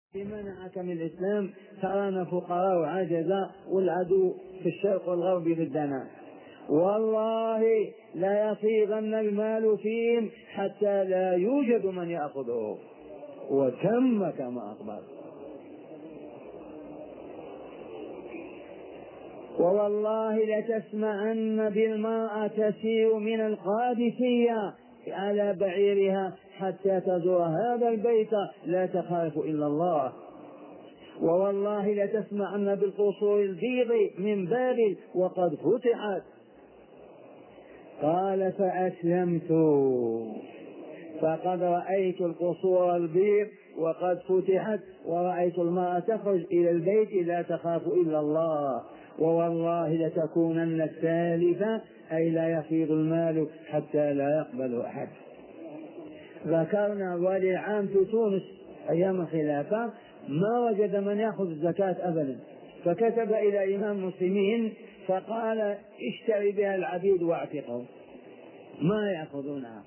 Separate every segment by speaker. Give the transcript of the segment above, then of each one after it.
Speaker 1: منعك من الإسلام ترانا فقراء وعجزاء والعدو في الشرق والغرب ضدنا، والله لا يفيضن المال فيهم حتى لا يوجد من يأخذه، وتم كما أخبر. ووالله لتسمعن بالمرأة تسير من القادسية على بعيرها حتى تزور هذا البيت لا تخاف إلا الله. ووالله لتسمعن بالقصور البيض من بابل وقد فتحت. قال فأسلمت فقد رأيت القصور البيض وقد فتحت، ورأيت المرأة تخرج إلى البيت لا تخاف إلا الله. ووالله لتكونن الثالثة، أي لا يفيض المال حتى لا يقبل أحد. ذكرنا ولي العام في تونس أيام الخلافة ما وجد من يأخذ الزكاة أبدا، فكتب إلى إمام المسلمين فقال اشتري بها العبيد واعتقهم، ما يأخذونها.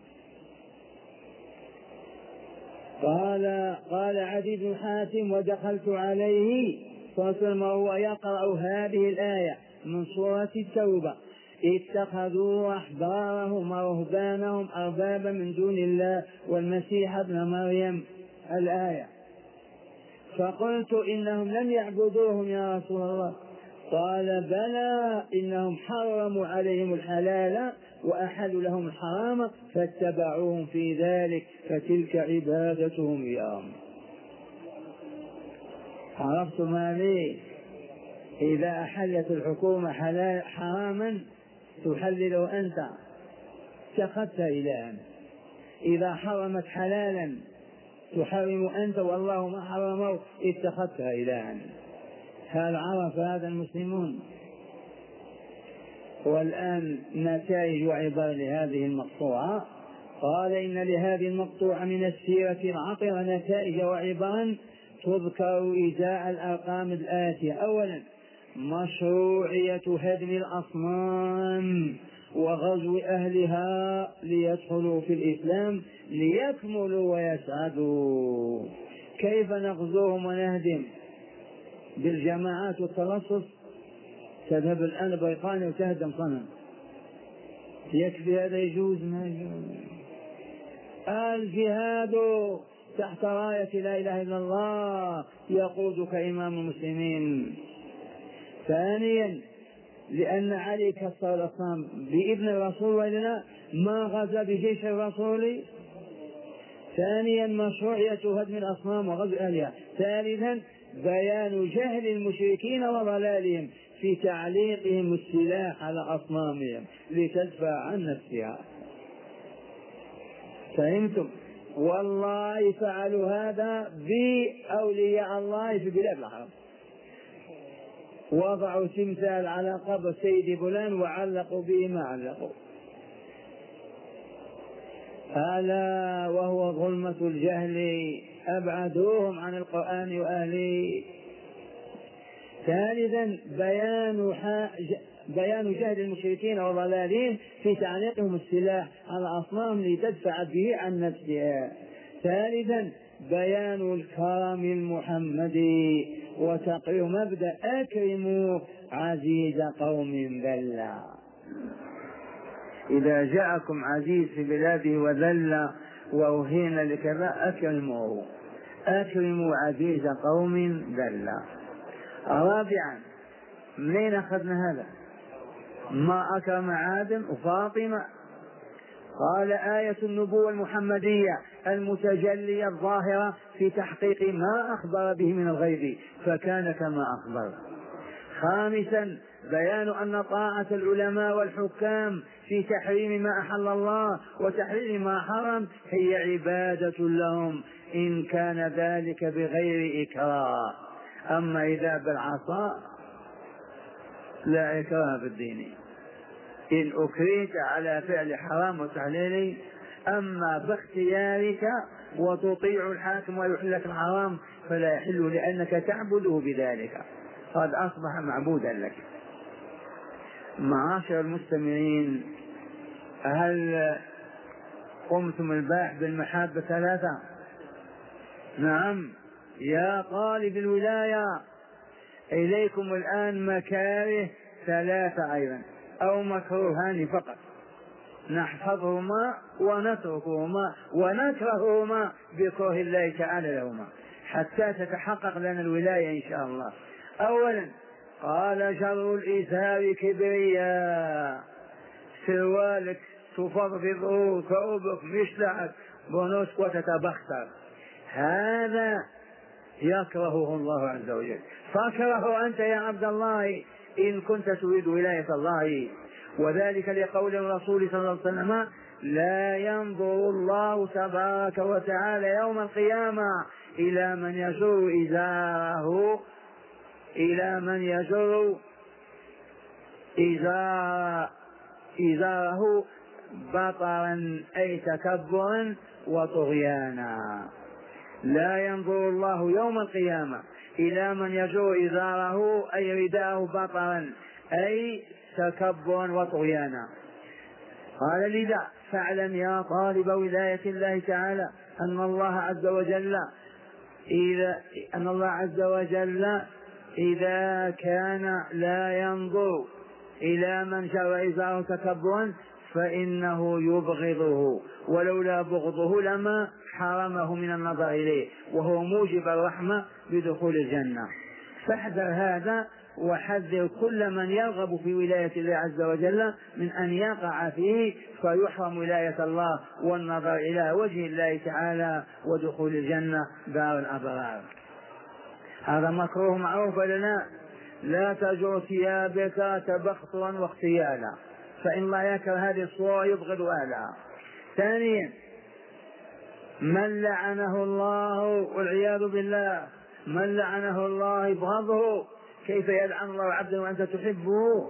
Speaker 1: قال عدي بن حاتم ودخلت عليه وهو يقرأ هذه الآية من سورة التوبة: اتخذوا أحبارهم ورهبانهم أربابا من دون الله والمسيح ابن مريم، الآية. فقلت إنهم لم يعبدوهم يا رسول الله. قال بلى، إنهم حرموا عليهم الحلال وأحلوا لهم الحرام فاتبعوهم في ذلك، فتلك عبادتهم إياهم. عرفتم هذه؟ إذا أحلت الحكومة حراما تحلله أنت، اتخذت إلها. إذا حرمت حلالا تحرم أنت والله ما حرمه، اتخذتها إلها. هل عرف هذا المسلمون؟ والآن نتائج وعبر لهذه المقطوعة. قال إن لهذه المقطوعة من السيرة العطرة نتائج وعبرا تذكر إزاء الأرقام الآتية: أولا مشروعية هدم الأصنام وغزو أهلها ليدخلوا في الإسلام ليكملوا ويسعدوا. كيف نغزوهم ونهدم؟ بالجماعات والتلصص. تذهب الآن بريطانيا وتهدم صنم، يكفي هذا؟ يجوز؟ ما يجوز. الجهاد تحت راية لا إله إلا الله يقودك إمام المسلمين. ثانيا لأن علي كسر الأصنام بابن الرسول وإلنا ما غزا بجيش الرسول. ثانيا مشروعية هدم الأصنام وغزو أهلها. ثالثا بيان جهل المشركين وضلالهم في تعليقهم السلاح على أصنامهم لتدفع عن نفسها. فهمتم؟ والله فعلوا هذا بأولياء الله في بلاد الحرم، وضعوا تمثال على قبر سيد فلان وعلقوا به ما علقوا. ألا وهو ظلمة الجهل، أبعدوهم عن القرآن وأهله. ثالثا بيان جهل المشركين وضلالهم في تعليقهم السلاح على أصنام لتدفع به عن نفسها. ثالثا بيان الكرم المحمدي وتقرير مبدأ أكرموا عزيز قوم ذلا. إذا جاءكم عزيز في بلاده وذل وأهين لكذا أكرموه، أكرموا عزيز قوم ذلا. رابعا منين أخذنا هذا؟ ما أكرم آدم وفاطمة. قال آية النبوة المحمدية المتجلية الظاهرة في تحقيق ما أخبر به من الغيب فكان كما أخبر. خامسا بيان أن طاعة العلماء والحكام في تحريم ما أحل الله وتحريم ما حرم هي عبادة لهم إن كان ذلك بغير إكراه. أما إذا بالعصا لا إكراه في الدين، إن أكرهت على فعل حرام وتحليله. أما باختيارك وتطيع الحاكم ويحل لك الحرام فلا يحل لأنك تعبده بذلك، قد أصبح معبودا لك. معاشر المستمعين، هل قمتم البارح بالمحبة ثلاثة؟ نعم. يا طالب الولاية إليكم الآن مكاره ثلاثة أيضا أو مكروهان فقط، نحفظهما ونتركهما ونكرههما بكره الله تعالى لهما حتى تتحقق لنا الولاية إن شاء الله. أولا قال شر الإزار كبرياء، سروالك تفضفضه ثوبك مشلعك بنوسك وتتبختر، هذا يكرهه الله عز وجل، فاكرهه أنت يا عبد الله إن كنت تريد ولاية الله. وذلك لقول الرسول صلى الله عليه وسلم لا ينظر الله تبارك وتعالى يوم القيامة إلى من يجر إزاره، إلى من يجر إزاره بطرا أي تكبرا وطغيانا. لا ينظر الله يوم القيامة إلى من يجر إزاره أي رداءه بطرا أي تكبرا وطغيانا. قال لذا فاعلم يا طالب ولاية الله تعالى أن الله عز وجل إذا كان لا ينظر إلى من جر إزاره تكبرا فإنه يبغضه، ولولا بغضه لما حرمه من النظر إليه، وهو موجب الرحمة بدخول الجنة. فاحذر هذا وحذر كل من يرغب في ولاية الله عز وجل من أن يقع فيه فيحرم ولاية الله والنظر إلى وجه الله تعالى ودخول الجنة دار الأبرار. هذا مكروه معروف لنا، لا تجر ثيابك تبخترا واختيالا، فإن الله يكره هذه الصورة يبغض أهلها. ثانيا من لعنه الله والعياذ بالله، من لعنه الله يبغضه. كيف يلعن الله عبدا وأنت تحبه؟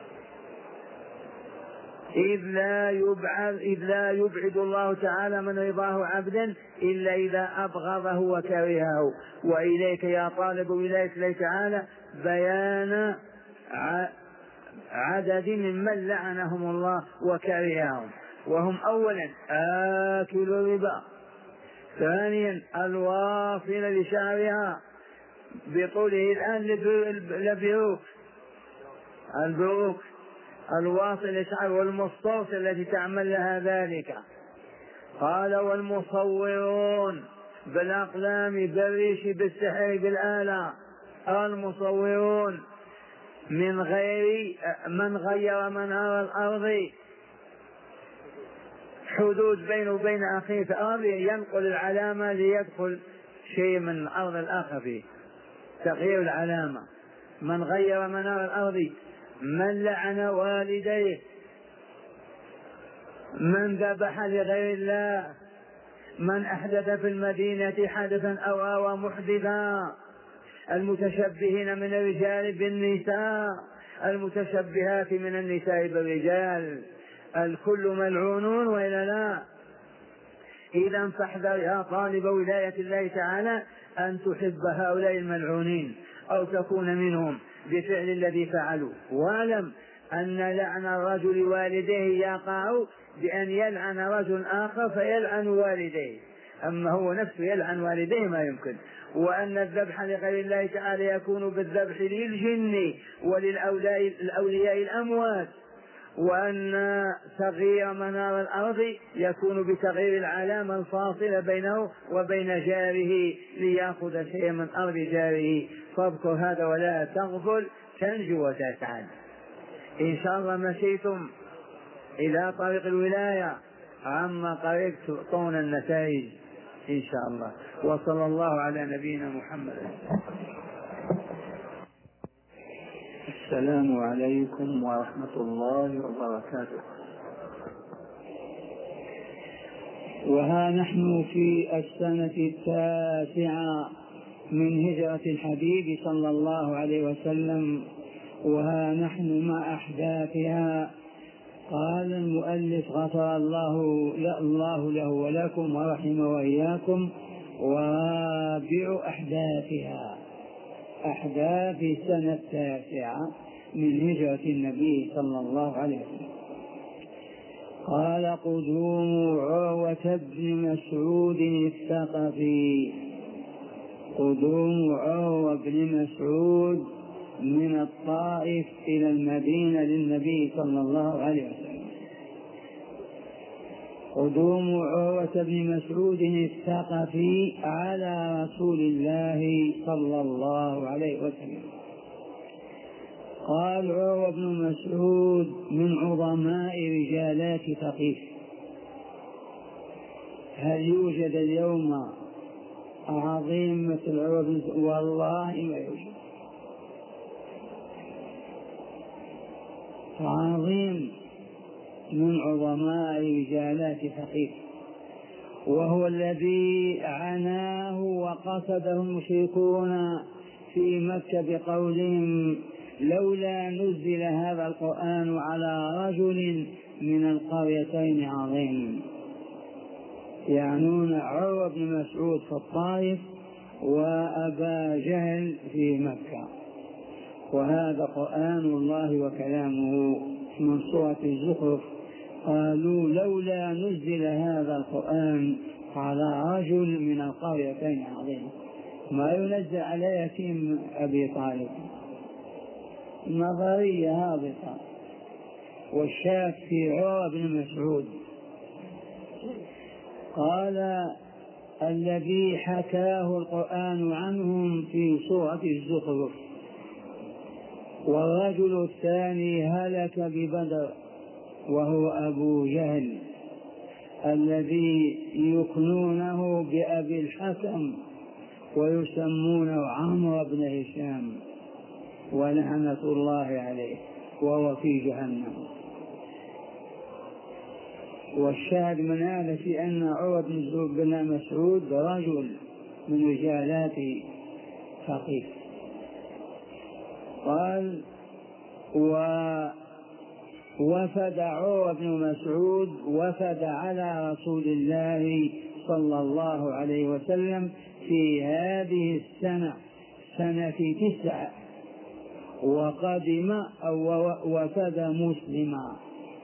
Speaker 1: إذ لا يبعد الله تعالى من رضاه عبدا إلا إذا أبغضه وكرهه. وإليك يا طالب ولاية الله تعالى بيان عدد ممن لعنهم الله وكرههم، وهم أولا آكل الربا، ثانيا الواصل لشعرها بطوله الآن البروك الواصل لشعر والمستوصل التي تعمل لها ذلك. قال والمصورون بالأقلام بالريش بالسحر بالآلة، المصورون من غير منار الأرض حدود بينه وبين أخيه في الأرض ينقل العلامة ليدخل شيء من الأرض الآخر فيه، تغيير العلامة. من غير منار الأرض، من لعن والديه، من ذبح لغير الله، من أحدث في المدينة حدثا أو آوى محدثا، المتشبهين من الرجال بالنساء، المتشبهات من النساء بالرجال، الكل ملعونون وإلا لا. إذا فاحذر يا طالب ولاية الله تعالى أن تحب هؤلاء الملعونين أو تكون منهم بفعل الذي فعلوا. واعلم أن لعن الرجل والديه يقع بأن يلعن رجل آخر فيلعن والديه، أما هو نفسه يلعن والديه ما يمكن. وأن الذبح لغير الله تعالى يكون بالذبح للجن وللأولياء الأموات، وأن تغيير منار الأرض يكون بتغيير العلامة الفاصلة بينه وبين جاره ليأخذ شيئا من أرض جاره. فاذكر هذا ولا تغفل تنجو وتسعد. إن شاء الله مشيتم إلى طريق الولاية عما قريب تعطون النتائج إن شاء الله. وصلى الله على نبينا محمد. السلام عليكم ورحمة الله وبركاته. وها نحن في السنة 9 من هجرة الحبيب صلى الله عليه وسلم، وها نحن مع أحداثها. قال المؤلف غفر الله له ولكم ورحم وإياكم. ورابع أحداثها أحداث السنة 9 من هجرة النبي صلى الله عليه وسلم. قال قدوم عروة بن مسعود الثقفي. قدوم عروة بن مسعود من الطائف إلى المدينة للنبي صلى الله عليه وسلم. قدوم عروة بن مسعود الثقفي على رسول الله صلى الله عليه وسلم. قال عروة بن مسعود من عظماء رجالات ثقيف. هل يوجد اليوم عظيم مثل عروة بن مسعود؟ والله ما يوجد. عظيم من عظماء رجالات ثقيف، وهو الذي عناه وقصده المشركون في مكة بقولهم لولا نزل هذا القرآن على رجل من القريتين عظيم، يعنون عروة بن مسعود في الطائف وأبا جهل في مكة. وهذا قرآن الله وكلامه من سورة الزخرف. قالوا لولا نزل هذا القرآن على رجل من القريتين عظيم، ما ينزل على يتيم أبي طالب، نظرية هابطة. والشاك في عروة بن مسعود قال الذي حكاه القرآن عنهم في سورة الزخرف. والرجل الثاني هلك ببدر وهو أبو جهل الذي يكنونه بأبي الحكم ويسمونه عمرو بن هشام ولعنة الله عليه، وهو في جهنم. والشاهد من هذا في أن عروة بن مسعود رجل من رجالات ثقيف. قال وفد عروة بن مسعود وفد على رسول الله صلى الله عليه وسلم في هذه السنة سنة 9، وقدم أو وفد مسلما،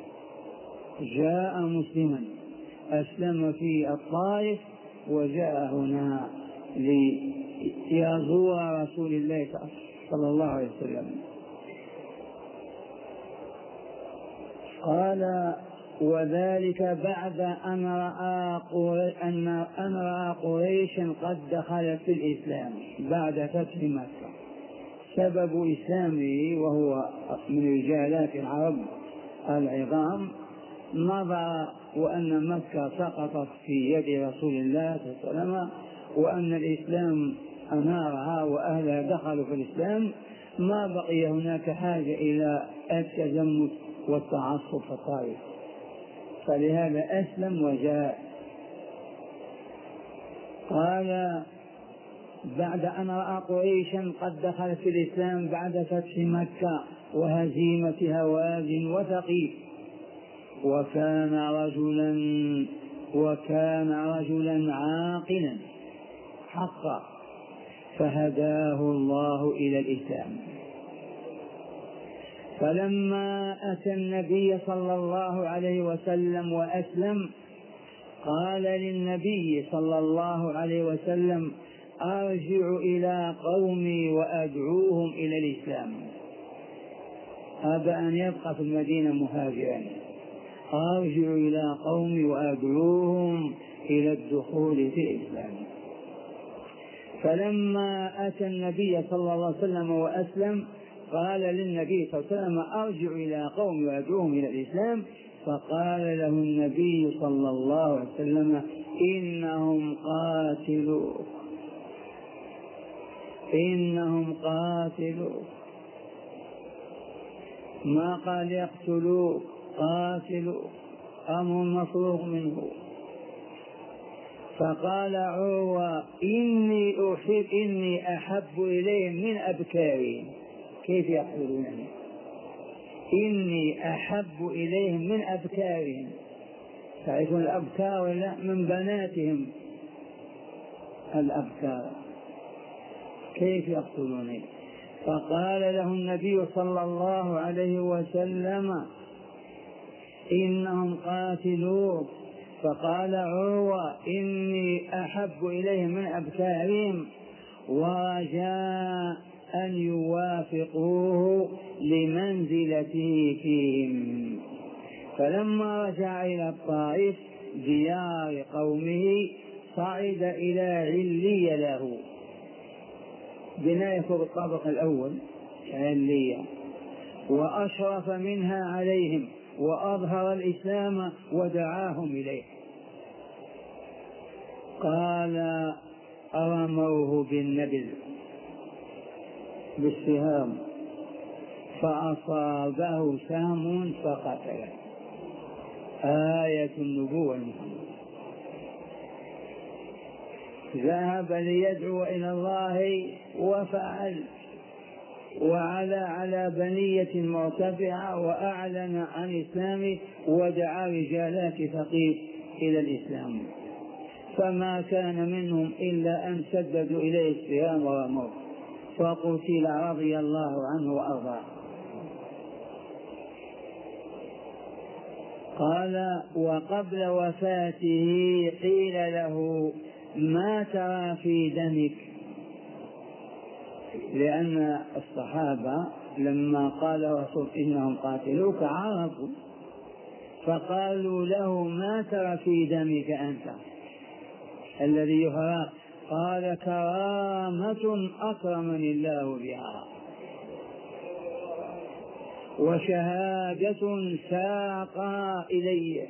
Speaker 1: جاء مسلما أسلم في الطائف وجاء هنا ليزور رسول الله صلى الله عليه وسلم. قال وذلك بعد أن رأى قريشا قد دخلت في الإسلام بعد فتح مكة. سبب إسلامه وهو من رجالات العرب العظام نظر وأن مكة سقطت في يد رسول الله صلى الله عليه وسلم وأن الإسلام أنارها وأهلها دخلوا في الإسلام، ما بقي هناك حاجة إلى التزمت والتعصب في الطائف، فلهذا أسلم وجاء. قال بعد أن رأى قريشا قد دخلت في الإسلام بعد فتح مكة وهزيمة هوازن وثقيف، وكان رجلا عاقلا حقا، فهداه الله إلى الإسلام. فلما أتى النبي صلى الله عليه وسلم وأسلم قال للنبي صلى الله عليه وسلم أرجع إلى قومي وأدعوهم إلى الإسلام. أبى أن يبقى في المدينة مهاجرا، أرجع إلى قومي وأدعوهم إلى الدخول في الإسلام. فلما أتى النبي صلى الله عليه وسلم وأسلم قال للنبي صلى الله عليه وسلم أرجع إلى قومي وأدعوهم إلى الإسلام. فقال له النبي صلى الله عليه وسلم إنهم قاتلوك، ما قال يقتلوك، قاتلوك، أمر مفروغ منه. فقال عروة إني أحب إليهم من أبكارهم. كيف يقولون إني أحب إليهم من أبكارهم؟ تعرفون الأبكار ولا؟ من بناتهم الأبكار، كيف يقتلون؟ فقال له النبي صلى الله عليه وسلم إنهم قاتلوك. فقال عروة إني أحب إليهم من أبكارهم ورجاء أن يوافقوه لمنزلته فيهم. فلما رجع إلى الطائف ديار قومه صعد إلى علية له، بناية فوق الطابق الأول علية، وأشرف منها عليهم وأظهر الإسلام ودعاهم إليه. قال أرموه بالنبل بالسهام فأصابه سهم فقتله. آية النبوة المحمد. ذهب ليدعو إلى الله وفعل، على بنية مرتفعة، وأعلن عن إسلامه ودعا رجالات ثقيف إلى الإسلام، فما كان منهم إلا أن سددوا إليه السهام ورموه فقتل رضي الله عنه وأرضاه. قال وقبل وفاته قيل له ما ترى في دمك؟ لأن الصحابة لما قال الرسول إنهم قاتلوك عرفوا، فقالوا له ما ترى في دمك أنت الذي يهراق؟ قال كرامة أكرمني الله بها، وشهادة ساقها إلي،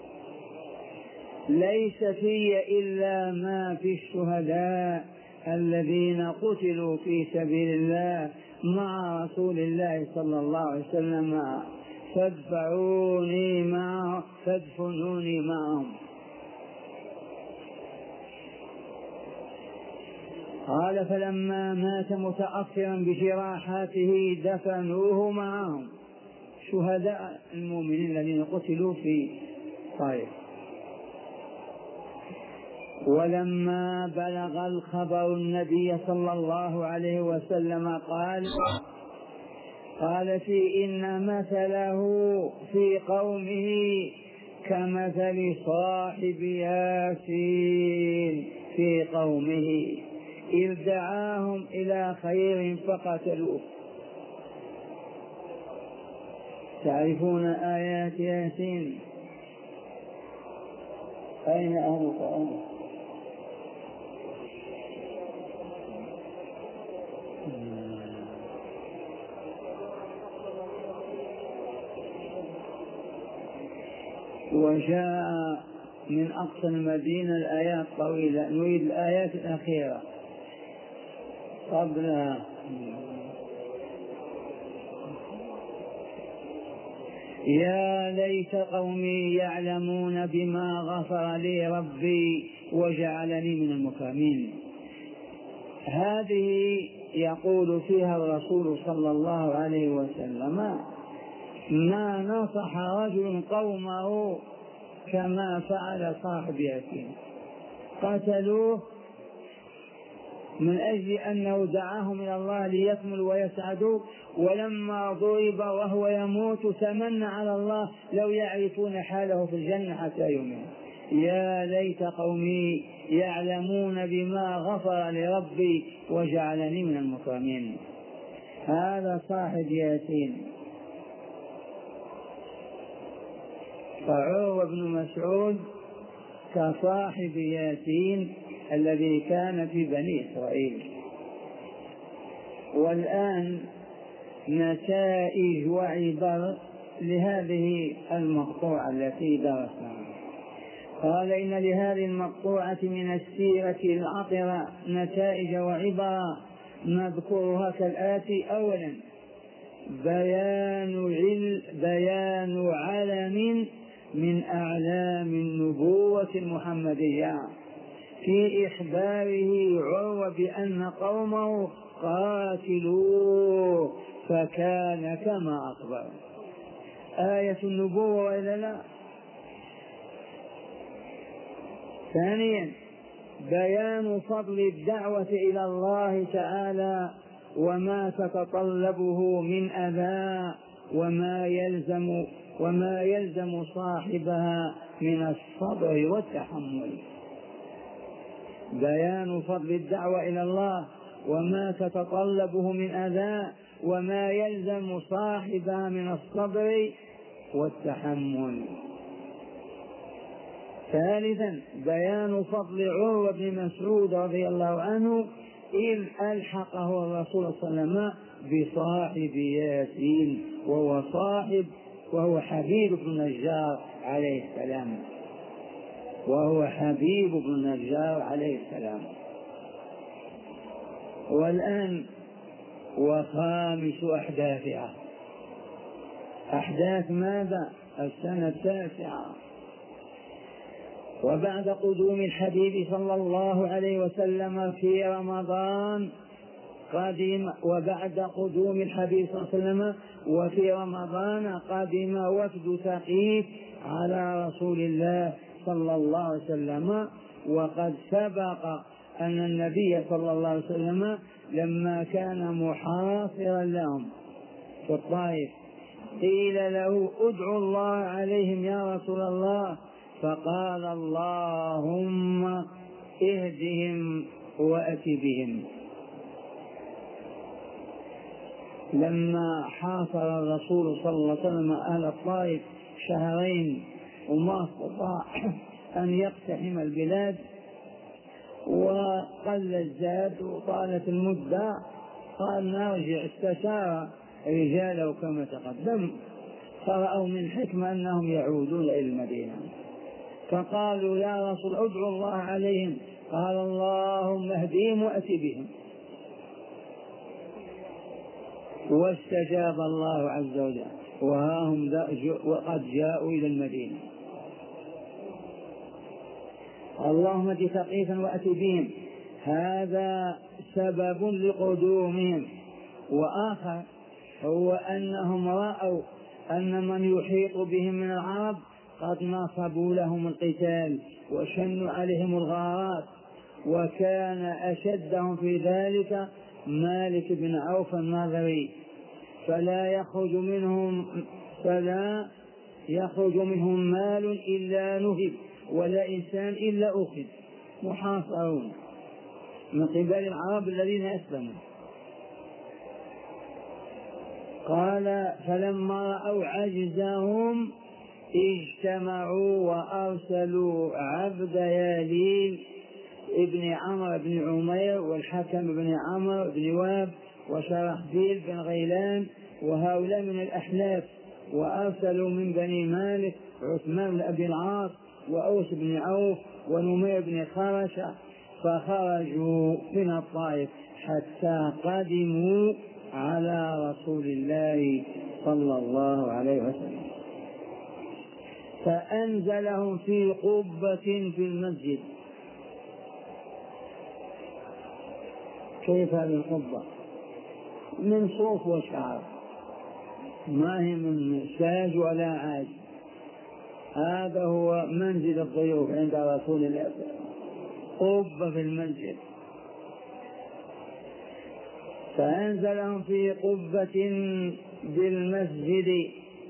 Speaker 1: ليس في إلا ما في الشهداء الذين قتلوا في سبيل الله مع رسول الله صلى الله عليه وسلم، فادفنوني معهم. قال فلما مات متأثرا بجراحاته دفنوه معهم، شهداء المؤمنين الذين قتلوا في طائف. ولما بلغ الخبر النبي صلى الله عليه وسلم قال في إن مثله في قومه كمثل صاحب ياسين في قومه إذ دعاهم إلى خير فقتلوه. تعرفون آيات ياسين؟ أين أهل القرآن؟ وجاء من أقصى المدينة الآيات طويلة، نريد الآيات الأخيرة قبلها. يا ليت قومي يعلمون بما غفر لي ربي وجعلني من المكرمين. هذه يقول فيها الرسول صلى الله عليه وسلم ما نصح رجل قومه كما فعل صاحب ياسين، قتلوه من أجل أنه دعاهم إلى الله ليكملوا ويسعدوا، ولما ضرب وهو يموت تمنى على الله لو يعرفون حاله في الجنة حتى يؤمنوا. يا ليت قومي يعلمون بما غفر لربي وجعلني من المكرمين. هذا صاحب ياسين. فعروة بن مسعود كصاحب ياسين الذي كان في بني إسرائيل. والآن نتائج وعبر لهذه المقطوعة التي درسناها. قال إن لهذه المقطوعة من السيرة العطرة نتائج وعبر نذكرها كالآتي. أولا بيان علم من أعلام النبوة المحمدية في إخباره عروة بأن قومه قاتلوه فكان كما أخبر. آية النبوة وإلا لا؟ ثانيا بيان فضل الدعوة إلى الله تعالى وما تتطلبه من أذى وما يلزم صاحبها من الصبر والتحمل. بيان فضل الدعوة إلى الله وما تتطلبه من أذى وما يلزم صاحبها من الصبر والتحمل. ثالثا بيان فضل عروة بن مسعود رضي الله عنه إذ ألحقه الرسول صلى الله عليه وسلم بصاحب ياسين وهو حبيب بن نجار عليه السلام. والآن وخامس أحداثها. أحداث ماذا؟ السنة التاسعة. وبعد قدوم الحبيب صلى الله عليه وسلم في رمضان وفي رمضان قدم وفد ثقيف على رسول الله صلى الله عليه وسلم. وقد سبق أن النبي صلى الله عليه وسلم لما كان محاصرا لهم في الطائف قيل له ادعوا الله عليهم يا رسول الله، فقال اللهم اهدهم وأت بهم. لما حاصر الرسول صلى الله عليه وسلم أهل الطائف شهرين وما استطاع أن يقتحم البلاد وقل الزاد وطالت المدة، قال نرجع. استشار رجاله كما تقدم فرأوا من حكمة أنهم يعودون إلى المدينة، فقالوا يا رسول ادعوا الله عليهم. قال اللهم اهدهم وأت بهم. واستجاب الله عز وجل وها هم وقد جاءوا إلى المدينة. اللهم اهد ثقيفا وأت بهم، هذا سبب لقدومهم. وآخر هو أنهم رأوا أن من يحيط بهم من العرب قد نصبوا لهم القتال وشنوا عليهم الغارات، وكان أشدهم في ذلك مالك بن عوف الناظري، فلا يخرج منهم مال إلا نهب ولا إنسان إلا أخذ، محاصرون من قبل العرب الذين أسلموا. قال فلما رأوا عجزهم اجتمعوا وأرسلوا عبد ياليل ابن عمرو بن عمير والحكم بن عمرو بن واب وشرحبيل بن غيلان وهؤلاء من الأحلاف، وأرسلوا من بني مالك عثمان بن أبي العاص وأوس بن عوف ونمير بن خرشة، فخرجوا من الطائف حتى قدموا على رسول الله صلى الله عليه وسلم، فأنزلهم في قبة في المسجد. كيف هذه القبة؟ من صوف وشعر، ما هي من ساج ولا عاج. هذا هو منزل الضيوف عند رسول الله، قبة في المسجد. فأنزلهم في قبة بالمسجد،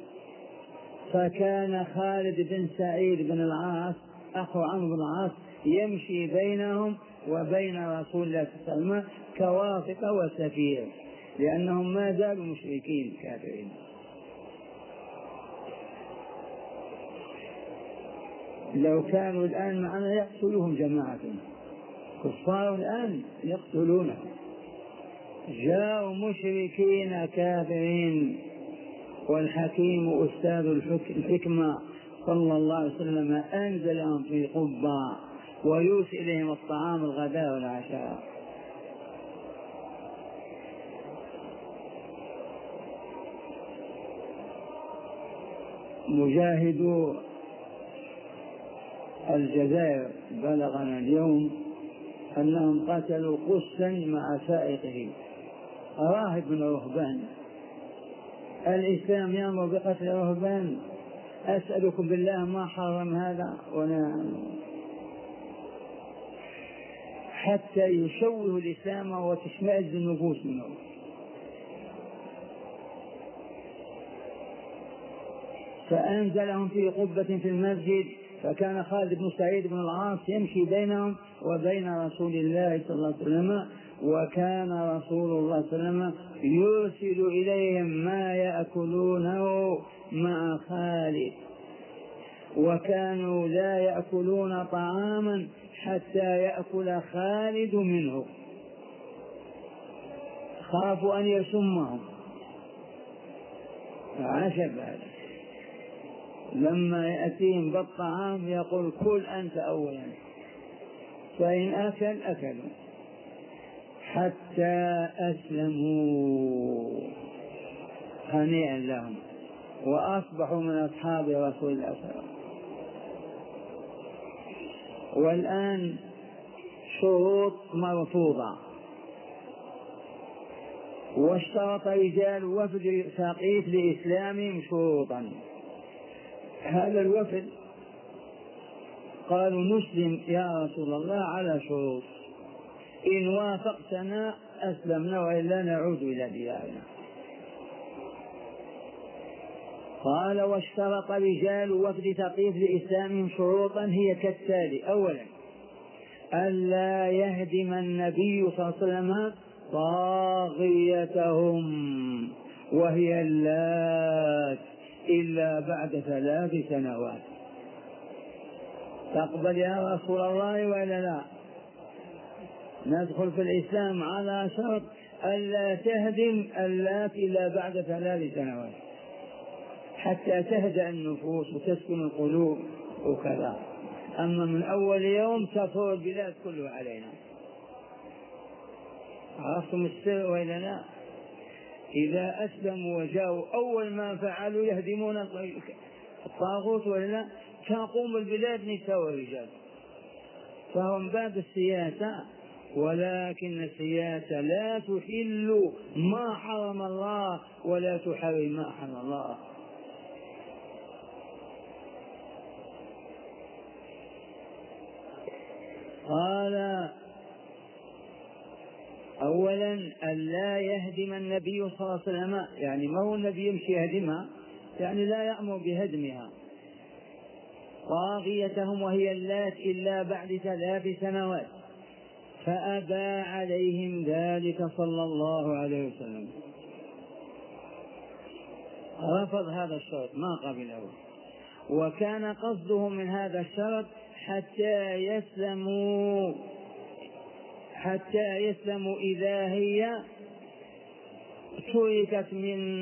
Speaker 1: فكان خالد بن سعيد بن العاص أخو عمرو بن العاص يمشي بينهم وبين رسول الله صلى الله عليه وسلم كواسطة وسفير، لأنهم ما زالوا مشركين كافرين. لو كانوا الآن معنا يقتلوهم جماعة، كفار الآن يقتلونهم. جاءوا مشركين كافرين، والحكيم أستاذ الحكمة صلى الله عليه وسلم أنزلهم في قبة ويوصي إليهم الطعام الغداء والعشاء. مجاهدو الجزائر بلغنا اليوم أنهم قتلوا قسا مع سائقه راهب من الرهبان. الإسلام يأمر بقتل الرهبان؟ أسألكم بالله ما حرم هذا؟ حتى يشوه الإسلام وتشمئز النفوس منه. فأنزلهم في قبة في المسجد، فكان خالد بن سعيد بن العاص يمشي بينهم وبين رسول الله صلى الله عليه وسلم، وكان رسول الله صلى الله عليه وسلم يرسل إليهم ما يأكلونه مع خالد، وكانوا لا يأكلون طعاما حتى يأكل خالد منه، خافوا أن يسمهم. عجب هذا، لما يأتيهم بالطعام يقول كل أنت أولا، فإن أكلوا حتى أسلموا هنيئا لهم وأصبحوا من أصحاب رسول الله صلى الله عليه وسلم. والآن شروط مرفوضة. واشترط رجال وفد ثقيف لإسلامهم شروطا. هذا الوفد قالوا نسلم يا رسول الله على شروط، إن وافقتنا أسلمنا وإلا نعود إلى ديارنا. قال واشترط رجال وفد ثقيف لإسلامهم شروطا هي كالتالي: أولا ألا يهدم النبي صلى الله عليه وسلم طاغيتهم وهي اللات إلا بعد 3 سنوات. تقبل يا رسول الله ولا لا؟ ندخل في الإسلام على شرط ألا تهدم اللات إلا بعد 3 سنوات حتى تهدأ النفوس وتسكن القلوب وكذا. أما من أول يوم تفور البلاد كلها علينا. عرفتم السر وإلا لا؟ إذا أسلموا وجاءوا أول ما فعلوا يهدمون الطاغوت ولا لا؟ تقوم البلاد نساء ورجال. فهو من باب السياسة، ولكن السياسة لا تحل ما حرم الله ولا تحرم ما حرم الله. قال أولا ألا يهدم النبي صلى الله عليه وسلم، يعني ما هو النبي يمشي يهدمها، يعني لا يأمر بهدمها، طاغيتهم وهي اللات إلا بعد 3 سنوات، فأبى عليهم ذلك صلى الله عليه وسلم، رفض هذا الشرط ما قبله. وكان قصده من هذا الشرط حتى يسلموا إذا هي تركت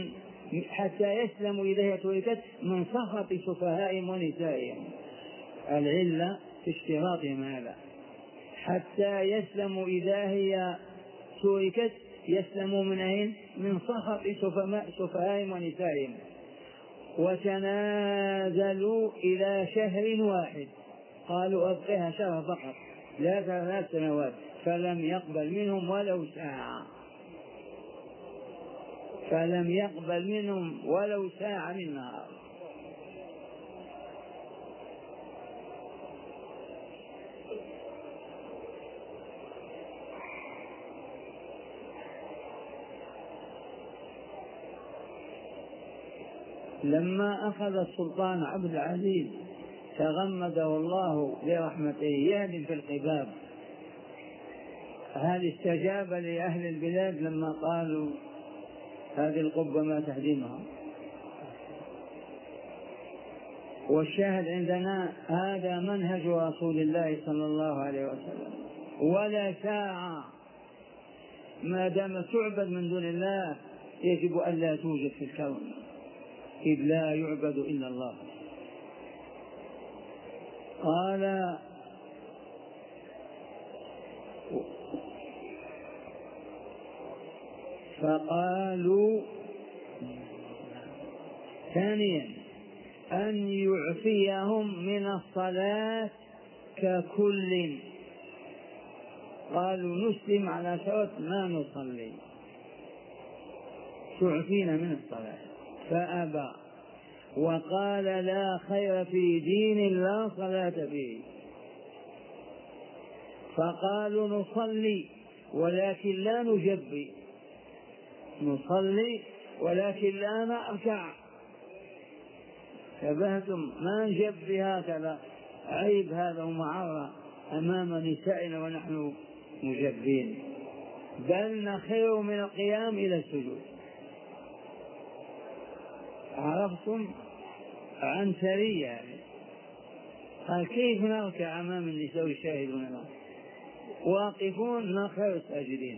Speaker 1: من سخط سفهائهم ونسائهم. العلة في اشتراطهم هذا، حتى يسلموا إذا هي تركت، يسلموا من أين؟ من سخط سفهائهم ونسائهم. وتنازلوا إلى شهر واحد، قالوا أبقيها شهر فقط لا 3 سنوات، فلم يقبل منهم ولو ساعة من نهار. لما أخذ السلطان عبد العزيز تغمده الله برحمته يهدم في القباب، هل استجاب لأهل البلاد لما قالوا هذه القبة ما تهدمها؟ والشاهد عندنا هذا منهج رسول الله صلى الله عليه وسلم، ولا ساعة ما دام تعبد من دون الله يجب أن لا توجد في الكون، إذ لا يعبد إلا الله. قال فقالوا ثانيا أن يعفيهم من الصلاة ككل، قالوا نسلم على شرط ما نصلي، تعفينا من الصلاة، فأبى وقال لا خير في دين لا صلاة فيه. فقالوا نصلي ولكن لا نجبي، نصلي ولكن لا نركع، شبهتم ما نجبي هكذا، عيب هذا ومعرة أمام نسائنا ونحن مجبين، بل نخر من القيام إلى السجود. عرفتم عنترية. قال كيف نركع أمام النساء يشاهدوننا واقفون نخر ساجدين؟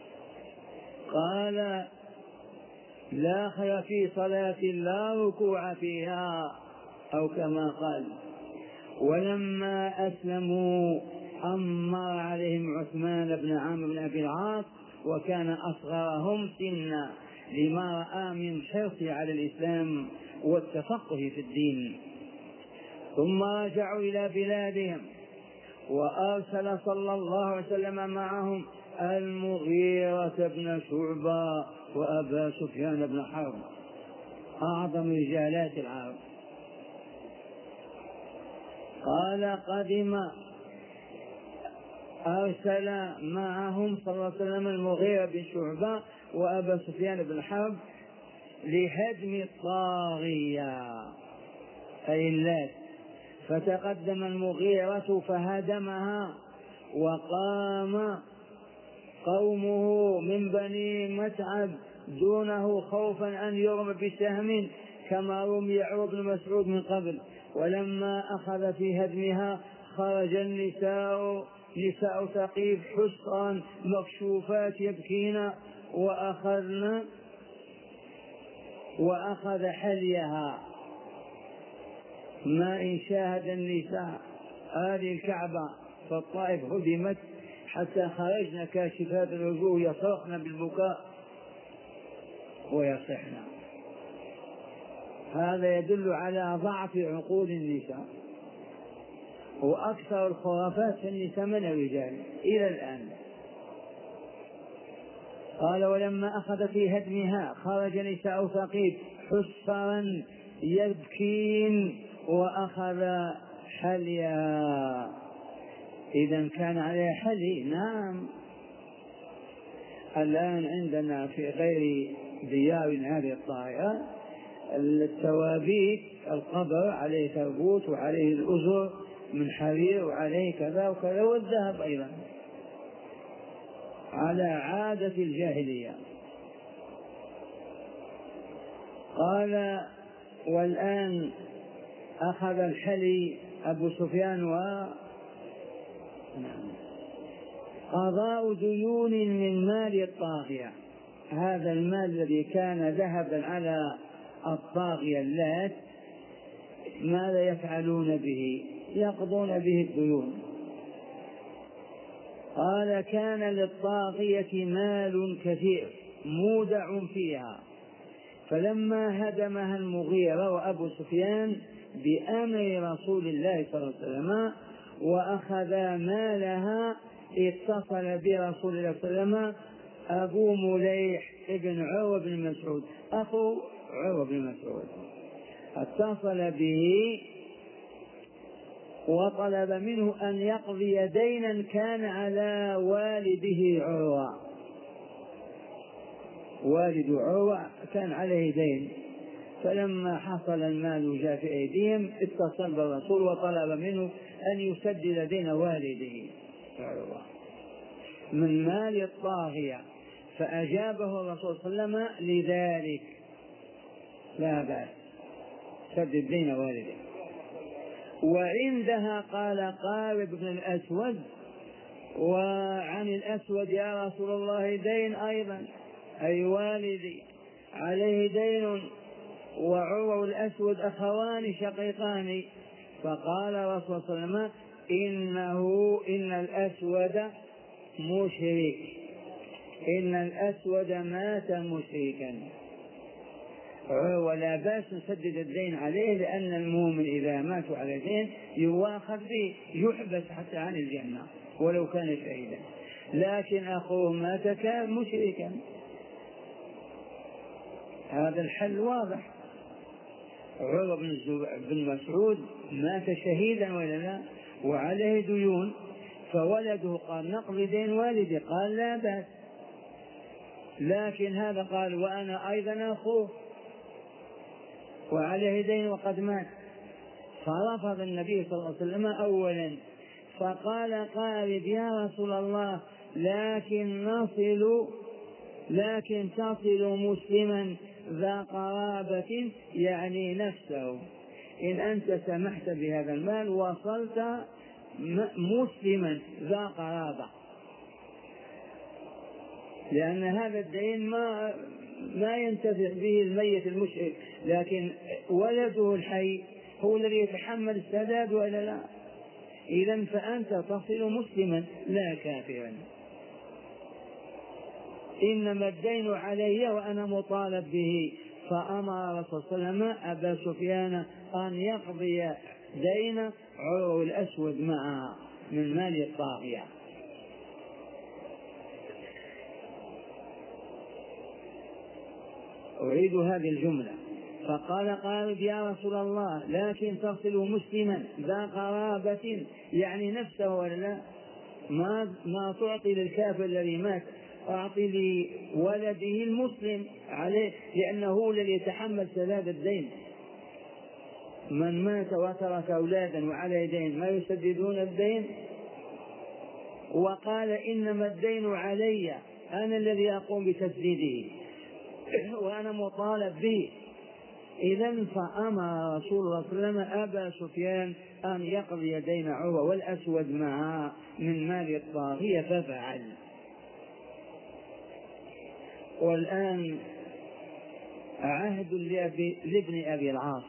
Speaker 1: قال لا خير في صلاة لا ركوع فيها، أو كما قال. ولما أسلموا أمر عليهم عثمان بن عمرو بن أبي العاص، وكان أصغرهم سنا لما رأى من حرصه على الإسلام والتفقه في الدين. ثم رجعوا إلى بلادهم، وأرسل صلى الله عليه وسلم معهم المغيرة بن شعبة وأبا سفيان بن حرب، أعظم رجالات العرب. قال قدم أرسل معهم صلى الله عليه وسلم المغيرة بن شعبة وأبا سفيان بن حرب لهدم الطاغية أي اللات. فتقدم المغيرة فهدمها، وقام قومه من بني متعب دونه خوفا أن يرمى بسهم كما رمي عروة بن مسعود من قبل. ولما أخذ في هدمها خرج نساء ثقيف حصرا مكشوفات يبكين وأخذ حليها. ما إن شاهد النساء هذه الكعبة فالطائف هدمت حتى خرجنا كاشفات الوجوه يصرخن بالبكاء ويصحن. هذا يدل على ضعف عقول النساء، وأكثر الخرافات في النساء من الرجال إلى الآن. قال ولما أخذ في هدمها خرج نساء ثقيف حصرا يبكين وأخذ حليا. إذا كان عليها حلي. نعم، الآن عندنا في غير ديار هذه الطائرة التوابيت القبر عليه تابوت وعليه الأزر من حرير وعليه كذا وكذا، والذهب أيضا على عادة الجاهلية. قال والآن أخذ الحلي أبو سفيان قضاء ديون من مال الطاغية. هذا المال الذي كان ذهبا على الطاغية اللات ماذا يفعلون به؟ يقضون به الديون. قال كان للطاغية مال كثير مودع فيها، فلما هدمها المغيرة وأبو سفيان بأمر رسول الله صلى الله عليه وسلم وأخذ مالها اتصل برسول الله صلى الله عليه وسلم أبو مليح ابن عروة بن مسعود أخو عروة بن مسعود، اتصل به وطلب منه أن يقضي دينا كان على والده عروة. والد عروة كان عليه دين، فلما حصل المال جاء في أيديهم اتصل بالرسول وطلب منه أن يسدد دين والده عروة من مال الطاغية، فأجابه الرسول صلى الله عليه وسلم لذلك لا بأس سدد دين والده. وعندها قال قارب بن الأسود وعن الأسود يا رسول الله دين أيضا، أي والدي عليه دين وعروة والأسود أخوان شقيقان. فقال الرسول صلى الله عليه وسلم إن الأسود مشرك، إن الأسود مات مشركا. ولا باس نسدد الدين عليه، لأن المؤمن إذا ماتوا على دين يواخذ به يحبس حتى عن الجنة ولو كان شهيدا، لكن أخوه مات كان مشركا. هذا الحل واضح. عروة بن مسعود مات شهيدا ولا لا وعليه ديون، فولده قال نقضي دين والدي، قال لا بأس، لكن هذا قال وأنا أيضا أخوه وعليه دين وقد مات. فرفض النبي صلى الله عليه وسلم أولا، فقال قارب يا رسول الله لكن تصل مسلما ذا قرابة يعني نفسه. إن أنت سمحت بهذا المال وصلت مسلما ذا قرابة، لأن هذا الدين ما ينتفع به الميت المشرك، لكن ولده الحي هو الذي يتحمل السداد وإلا لا. إذن فأنت تصل مسلما لا كافرا. إنما الدين علي وأنا مطالب به. فأمر رسول الله صلى الله عليه وسلم أبا سفيان أن يقضي دين عروة الأسود معها من مال الطاغية. أعيد هذه الجملة. فقال يا رسول الله لكن تصل مسلما ذا قرابة يعني نفسه ولا لا؟ ما تعطي للكافر الذي مات، أعطي لولده المسلم عليه، لأنه هو الذي يتحمل سداد الدين. من مات وترك أولادا وعلى دين ما يسددون الدين. وقال إنما الدين علي، أنا الذي أقوم بتسديده وأنا مطالب به. إذن فأمر رسول الله صلى الله عليه وسلم أبا سفيان أن يقضي دين عروة والأسود معها من مال الطاغية ففعل. والآن عهد لابن أبي العاص.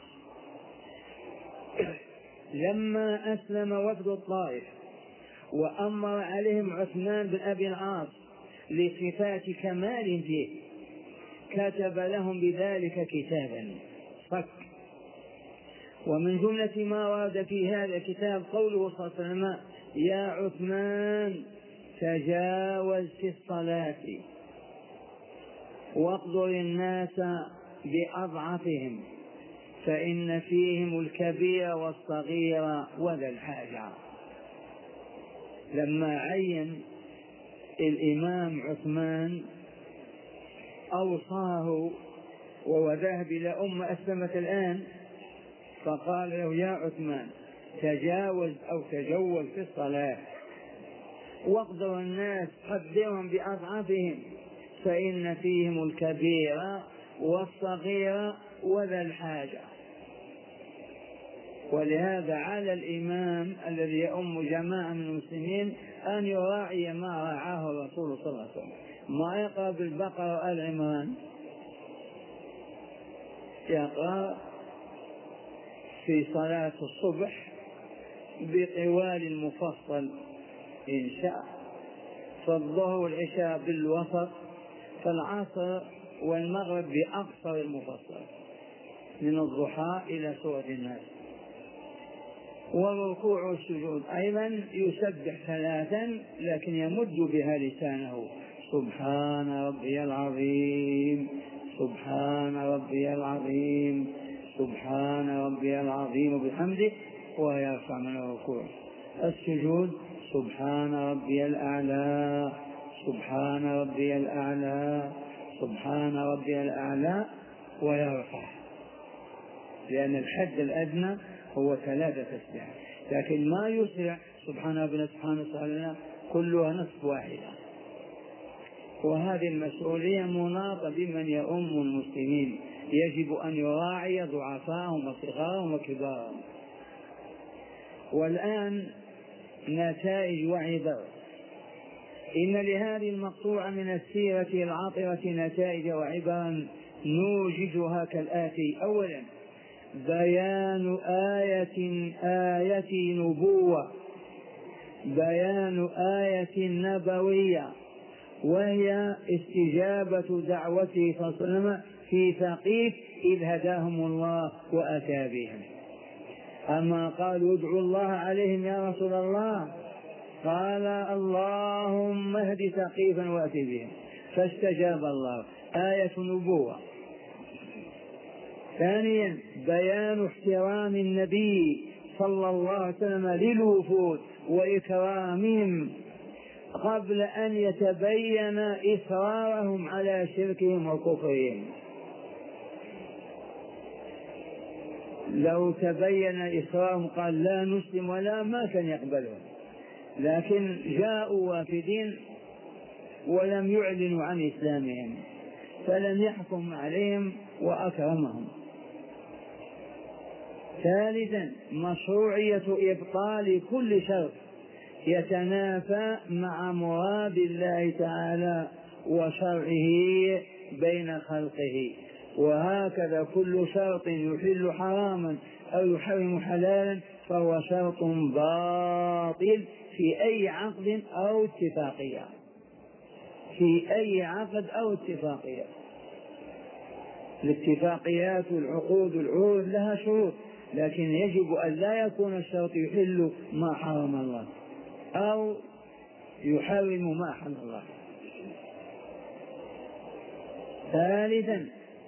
Speaker 1: لما أسلم وفد الطائف وأمر عليهم عثمان بن أبي العاص لصفات كمال فيه، كتب لهم بذلك كتابا صك. ومن جملة ما ورد في هذا الكتاب قوله صلى الله عليه وسلم يا عثمان تجاوز في الصلاة واقدر الناس بأضعفهم فإن فيهم الكبير والصغير وذا الحاجة. لما عين الإمام عثمان أوصاه وهو ذهب إلى أسلمت الآن، فقال له يا عثمان تجاوز أو تجوز في الصلاة واقدر الناس قدرهم بأضعافهم فإن فيهم الكبير والصغير وذا الحاجة. ولهذا على الإمام الذي يؤم جماعة من المسلمين أن يراعي ما رعاه الرسول صلى الله عليه وسلم. ما يقرأ بالبقرة وآل عمران يقرأ في صلاة الصبح بطوال المفصل إن شاء، فالظهر والعشاء بالوسط، فالعصر والمغرب بأقصر المفصل من الضحى إلى سورة الناس. والركوع والسجود أيضا يسبح 3 لكن يمد بها لسانه سبحان ربي العظيم سبحان ربي العظيم سبحان ربي العظيم وبحمده ويرفع من الركوع. السجود سبحان ربي الأعلى سبحان ربي الأعلى سبحان ربي الأعلى ويرفع، لأن الحد الأدنى هو 3 تسبيحات، لكن ما يسرع سبحان ربنا سبحانه وتعالى كلها نصف واحدة. وهذه المسؤولية مناطة بمن يؤم المسلمين، يجب أن يراعي ضعفاءهم وصغارهم وكبارهم. والآن نتائج وعبر. إن لهذه المقطوعة من السيرة العاطرة نتائج وعبرا نوجدها كالآتي. أولا بيان آية نبوة، بيان آية نبوية، وهي استجابة دعوته صلى الله عليه وسلم في ثقيف إذ هداهم الله وأتى بهم. أما قالوا ادعوا الله عليهم يا رسول الله، قال اللهم اهد ثقيفا وأتي بهم، فاستجاب الله، آية نبوة. ثانيا بيان احترام النبي صلى الله عليه وسلم للوفود وإكرامهم قبل أن يتبين إصرارهم على شركهم وكفرهم. لو تبين إصرارهم قال لا نسلم ولا ما كان يقبلهم، لكن جاءوا وافدين ولم يعلنوا عن إسلامهم، فلم يحكم عليهم وأكرمهم. ثالثا مشروعية إبطال كل شرط يتنافى مع مراد الله تعالى وشرعه بين خلقه، وهكذا كل شرط يحل حراما أو يحرم حلالا فهو شرط باطل في أي عقد أو اتفاقية، في أي عقد أو اتفاقية. الاتفاقيات والعقود والعهود لها شروط، لكن يجب أن لا يكون الشرط يحل ما حرم الله أو يحرم ما حرم الله. ثالثا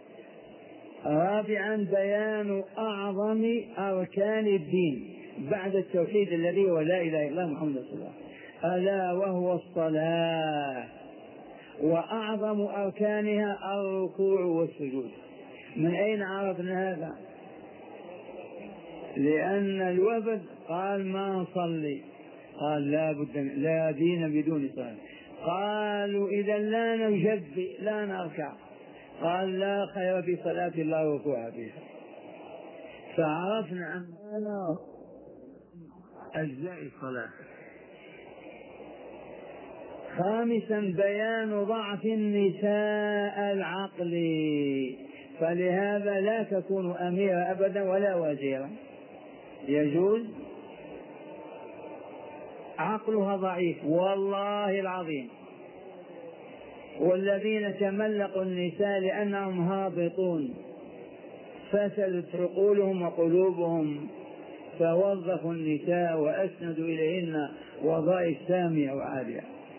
Speaker 1: رابعا بيان أعظم أركان الدين بعد التوحيد الذي هو لا إله إلا الله محمد رسول الله، ألا وهو الصلاة، وأعظم أركانها الركوع والسجود. من أين عرفنا هذا؟ لأن الوفد قال ما نصلي، قال لا دين بدون صلاة. قالوا إذا لا نجبئ لا نركع، قال لا خير في صلاة لا ركوع فيها. فعرفنا أن أجزاء الصلاة. خامسا بيان ضعف النساء العقلي، فلهذا لا تكون أميرة أبدا ولا وزيرة، يجوز عقلها ضعيف والله العظيم. والذين تملقوا النساء لأنهم هابطون فسدت عقولهم وقلوبهم، فوظفوا النساء وأسندوا إليهن وظائف سامية وعالية،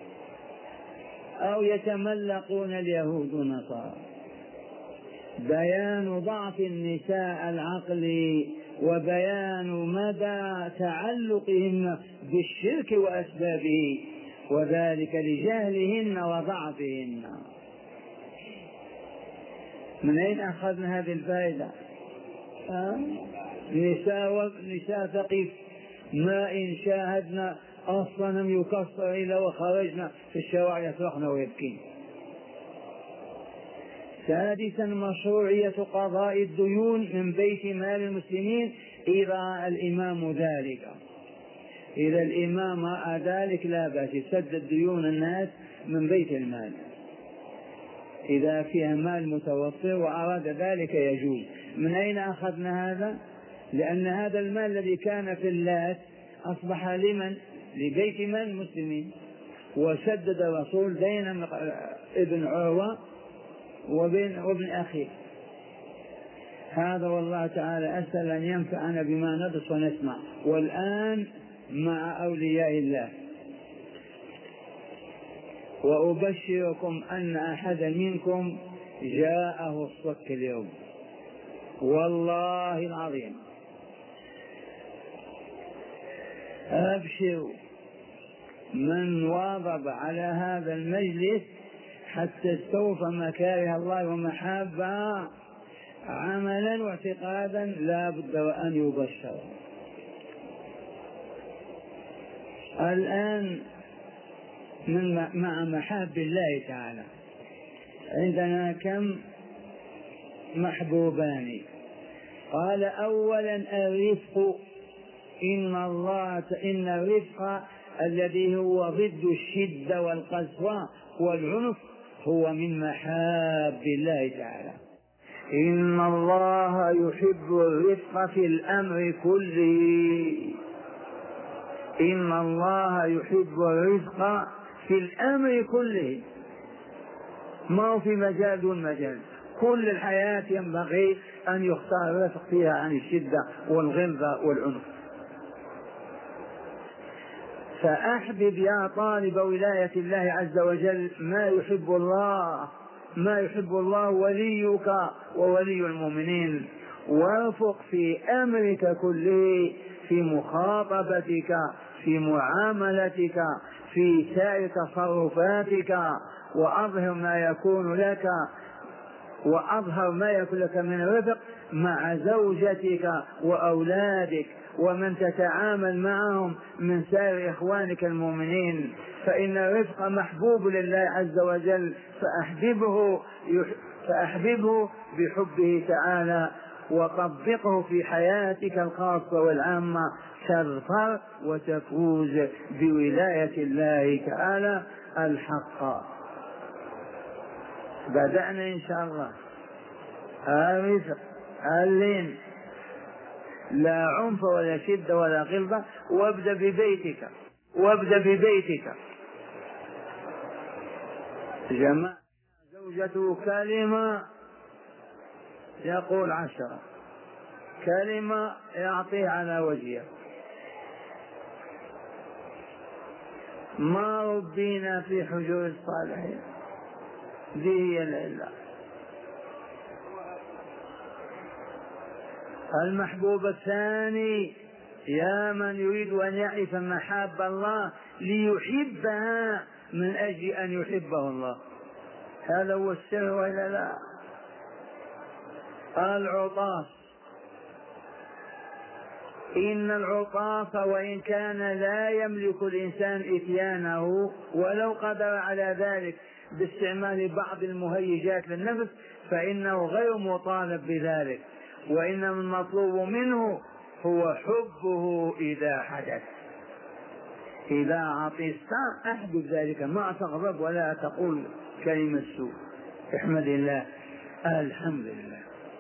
Speaker 1: أو يتملقون اليهود والنصارى. بيان ضعف النساء العقلي وبيان مدى تعلقهن بالشرك وأسبابه، وذلك لجهلهن وضعفهن. من أين أخذنا هذه الفائدة؟ نساء ثقيف، ما إن شاهدنا الصنم يكسر إلا وخرجنا في الشوارع يصرخن ويبكين. سادسا مشروعية قضاء الديون من بيت مال المسلمين إذا رأى الإمام ذلك. إذا الإمام رأى ذلك لا بأس يسدد ديون الناس من بيت المال إذا فيها مال متوفر وأراد ذلك يجوز. من أين أخذنا هذا؟ لأن هذا المال الذي كان في اللات أصبح لمن؟ لبيت مال المسلمين، وسدد الرسول دين ابن عروة وابن أخيه. هذا والله تعالى أسأل أن ينفعنا بما ندرس ونسمع. والآن مع أولياء الله، وأبشركم أن أحدا منكم جاءه الصك اليوم والله العظيم. أبشروا من واظب على هذا المجلس حتى استوفى مكاره الله ومحابه عملا واعتقادا لا بد وأن يبشر. الآن مع محاب الله تعالى عندنا كم محبوبان؟ قال أولا الرفق. إن الرفق الذي هو ضد الشدة والقسوة والعنف هو من محاب الله تعالى. إن الله يحب الرفق في الأمر كله. إن الله يحب الرفق في الأمر كله، ما هو في مجال دون مجال. كل الحياة ينبغي أن يختار الرفق فيها عن الشدة والغلظة والعنف. فأحبب يا طالب ولاية الله عز وجل ما يحب الله وليك وولي المؤمنين، وارفق في أمرك كله، في مخاطبتك، في معاملتك، في سائر تصرفاتك، وأظهر ما يكون لك من الرفق مع زوجتك وأولادك ومن تتعامل معهم من سائر إخوانك المؤمنين، فإن الرفق محبوب لله عز وجل، فأحببه بحبه تعالى، وطبقه في حياتك الخاصة والعامة تظفر وتفوز بولاية الله تعالى الحق. بدأنا إن شاء الله الرفق اللين، لا عنف ولا شدة ولا غلظة. وابدأ ببيتك، وابدأ ببيتك. جماعة زوجته كلمة يقول 10، كلمة يعطيه على وجهه. ما ربينا في حجور الصالحين، ذي هي العلة. المحبوب الثاني: يا من يريد أن يعرف محاب الله ليحبها من أجل أن يحبه الله. هذا هو السر وإلا لا؟ العطاس. إن العطاس وإن كان لا يملك الإنسان إتيانه ولو قدر على ذلك باستعمال بعض المهيجات للنفس، فإنه غير مطالب بذلك، وإنما المطلوب منه هو حبه إذا حدث. إذا عطست أحبب ذلك، ما تغضب ولا تقول كلمة سوء، احمد الله الحمد لله.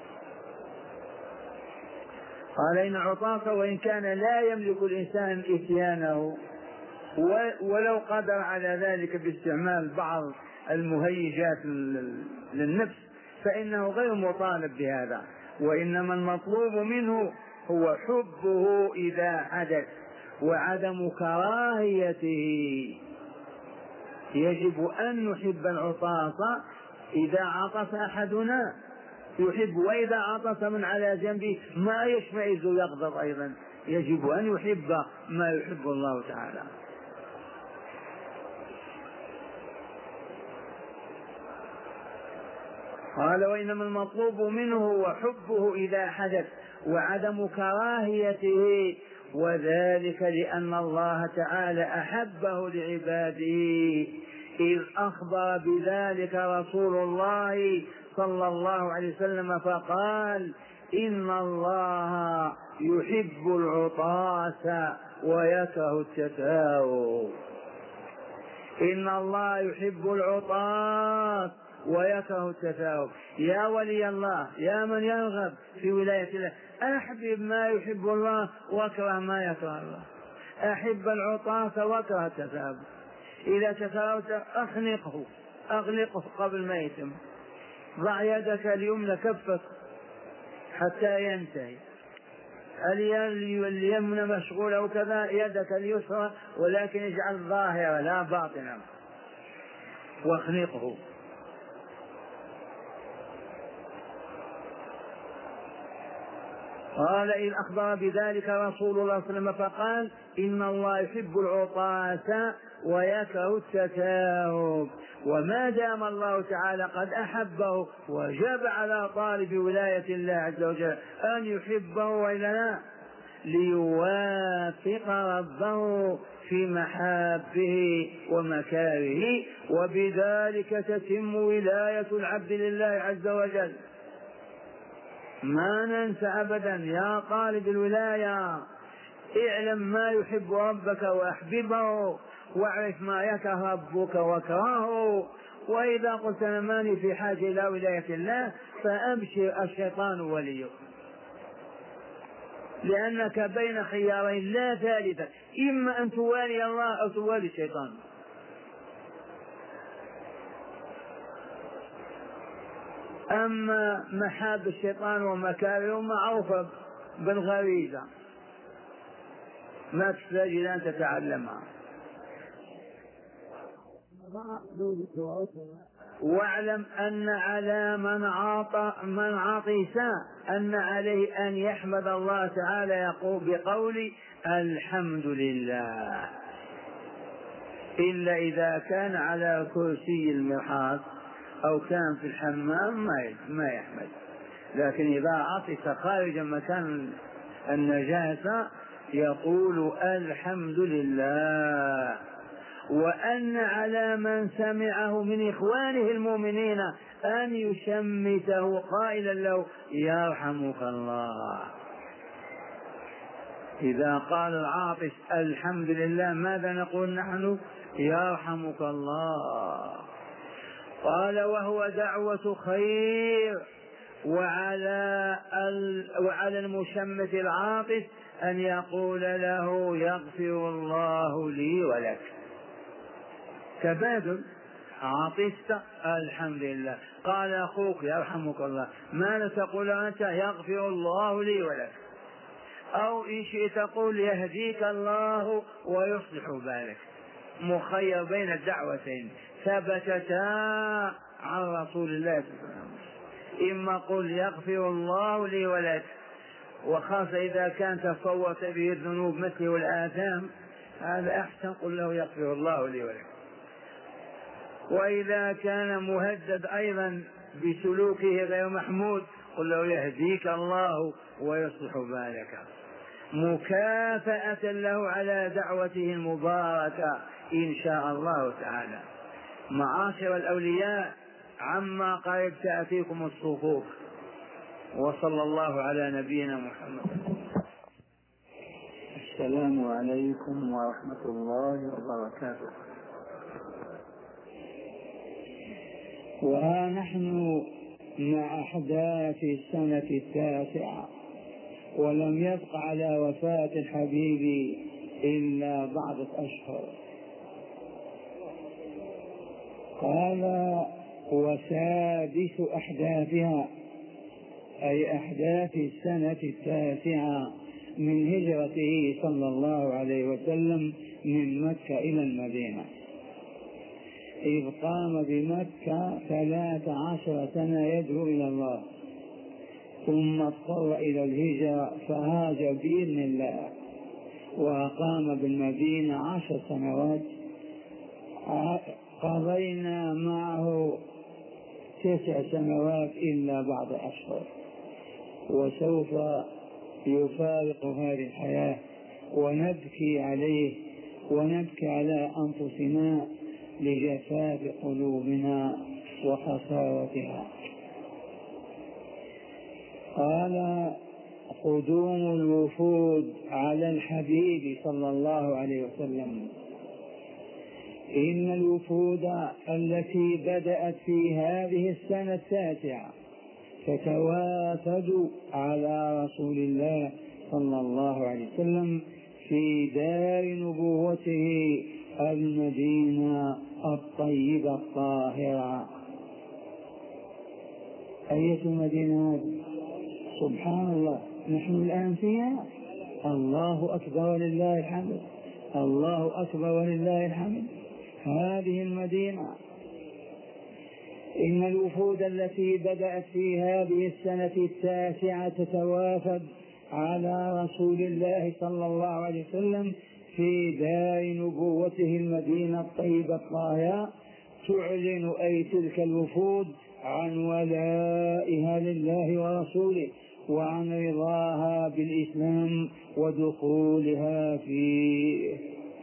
Speaker 1: قال إن العطاس وإن كان لا يملك الإنسان إتيانه ولو قدر على ذلك باستعمال بعض المهيجات للنفس، فإنه غير مطالب بهذا، وإنما المطلوب منه هو حبه إذا حدث وعدم كراهيته. يجب أن نحب العطاس. إذا عطس أحدنا يحب، وإذا عطس من على جنبه ما يشمئز يغضب أيضا. يجب أن يحب ما يحب الله تعالى. قال وإنما المطلوب منه هو حبه إذا حدث وعدم كراهيته، وذلك لأن الله تعالى أحبه لعباده، إذ أخبر بذلك رسول الله صلى الله عليه وسلم فقال إن الله يحب العطاس ويكره التثاؤب. إن الله يحب العطاس ويكره التثاؤب. يا ولي الله، يا من يرغب في ولاية الله، أحبب ما يحب الله واكره ما يكره الله. أحب العطاس واكره التثاؤب. إذا تثاؤبت أغلقه قبل ما يتم. ضع يدك اليمنى كفك حتى ينتهي. اليمنى مشغولة وكذا، يدك اليسرى، ولكن اجعل ظاهرة لا باطنة، واخنقه. قال إذ أخبر بذلك رسول الله صلى الله عليه وسلم فقال إن الله يحب العطاس ويكره التثاؤب. وما دام الله تعالى قد أحبه وجب على طالب ولاية الله عز وجل أن يحبه وإلا لا، ليوافق ربه في محابه ومكاره، وبذلك تتم ولاية العبد لله عز وجل. ما ننسى أبدا يا طالب الولاية، اعلم ما يحب ربك وأحببه، واعرف ما يكره ربك واكرهه. وإذا قلت أنا ماني في حاجة إلى ولاية الله فأبشر، الشيطان وليك، لأنك بين خيارين لا ثالثة، إما أن توالي الله أو توالي الشيطان. أما محاب الشيطان ومكاره معروفة بالغريزة، ما تحتاج إلى أن تتعلمها. واعلم أن على من عطس أن عليه أن يحمد الله تعالى يقول بقول الحمد لله، إلا إذا كان على كرسي المرحاض أو كان في الحمام ما يحمد. لكن إذا عطس خارج مكان النجاسة يقول الحمد لله، وأن على من سمعه من إخوانه المؤمنين أن يشمته قائلا له يرحمك الله. إذا قال العاطس الحمد لله ماذا نقول نحن؟ يرحمك الله. قال وهو دعوة خير، وعلى المشمت العاطس أن يقول له يغفر الله لي ولك. تبادل، عاطست الحمد لله، قال أخوك يرحمك الله، ماذا تقول أنت؟ يغفر الله لي ولك. أو إن شئت تقول يهديك الله ويصلح بالك. مخير بين الدعوتين ثبتتا عن رسول الله صلى الله عليه وسلم. إما قل يغفر الله لي ولك، وخاصة إذا كان تصوت به الذنوب مثل الآثام، هذا أحسن، قل له يغفر الله لي ولك. وإذا كان مهدد أيضا بسلوكه غير محمود قل له يهديك الله ويصلح بالك، مكافأة له على دعوته المباركة إن شاء الله تعالى. معاشر الأولياء، عما قريب تأتيكم الصفوف. وصلى الله على نبينا محمد. السلام عليكم ورحمة الله وبركاته. وها نحن مع أحداث السنة التاسعة، ولم يبق على وفاة الحبيب إلا بعض أشهر. قال وسادس أحداثها، أي أحداث السنة التاسعة من هجرته صلى الله عليه وسلم من مكة إلى المدينة، إذ قام بمكة 13 سنة يدعو إلى الله، ثم اضطر إلى الهجرة فهاجر بإذن الله، وأقام بالمدينة 10 سنوات. قضينا معه 9 سنوات إلا بعض أشهر، وسوف يفارق هذه الحياة، ونبكي عليه ونبكي على أنفسنا لجفاف قلوبنا وخسارتها. قال قدوم الوفود على الحبيب صلى الله عليه وسلم. إن الوفود التي بدأت في هذه السنة التاسعة تتوافد على رسول الله صلى الله عليه وسلم في دار نبوته المدينة الطيبة الطاهرة. أية مدينة؟ سبحان الله، نحن الآن فيها. الله أكبر ولله الحمد، الله أكبر ولله الحمد. هذه المدينة. إن الوفود التي بدأت في هذه السنة التاسعة تتوافد على رسول الله صلى الله عليه وسلم في دار نبوته المدينة الطيبة الطاهرة، تعلن أي تلك الوفود عن ولائها لله ورسوله، وعن رضاها بالإسلام ودخولها فيه.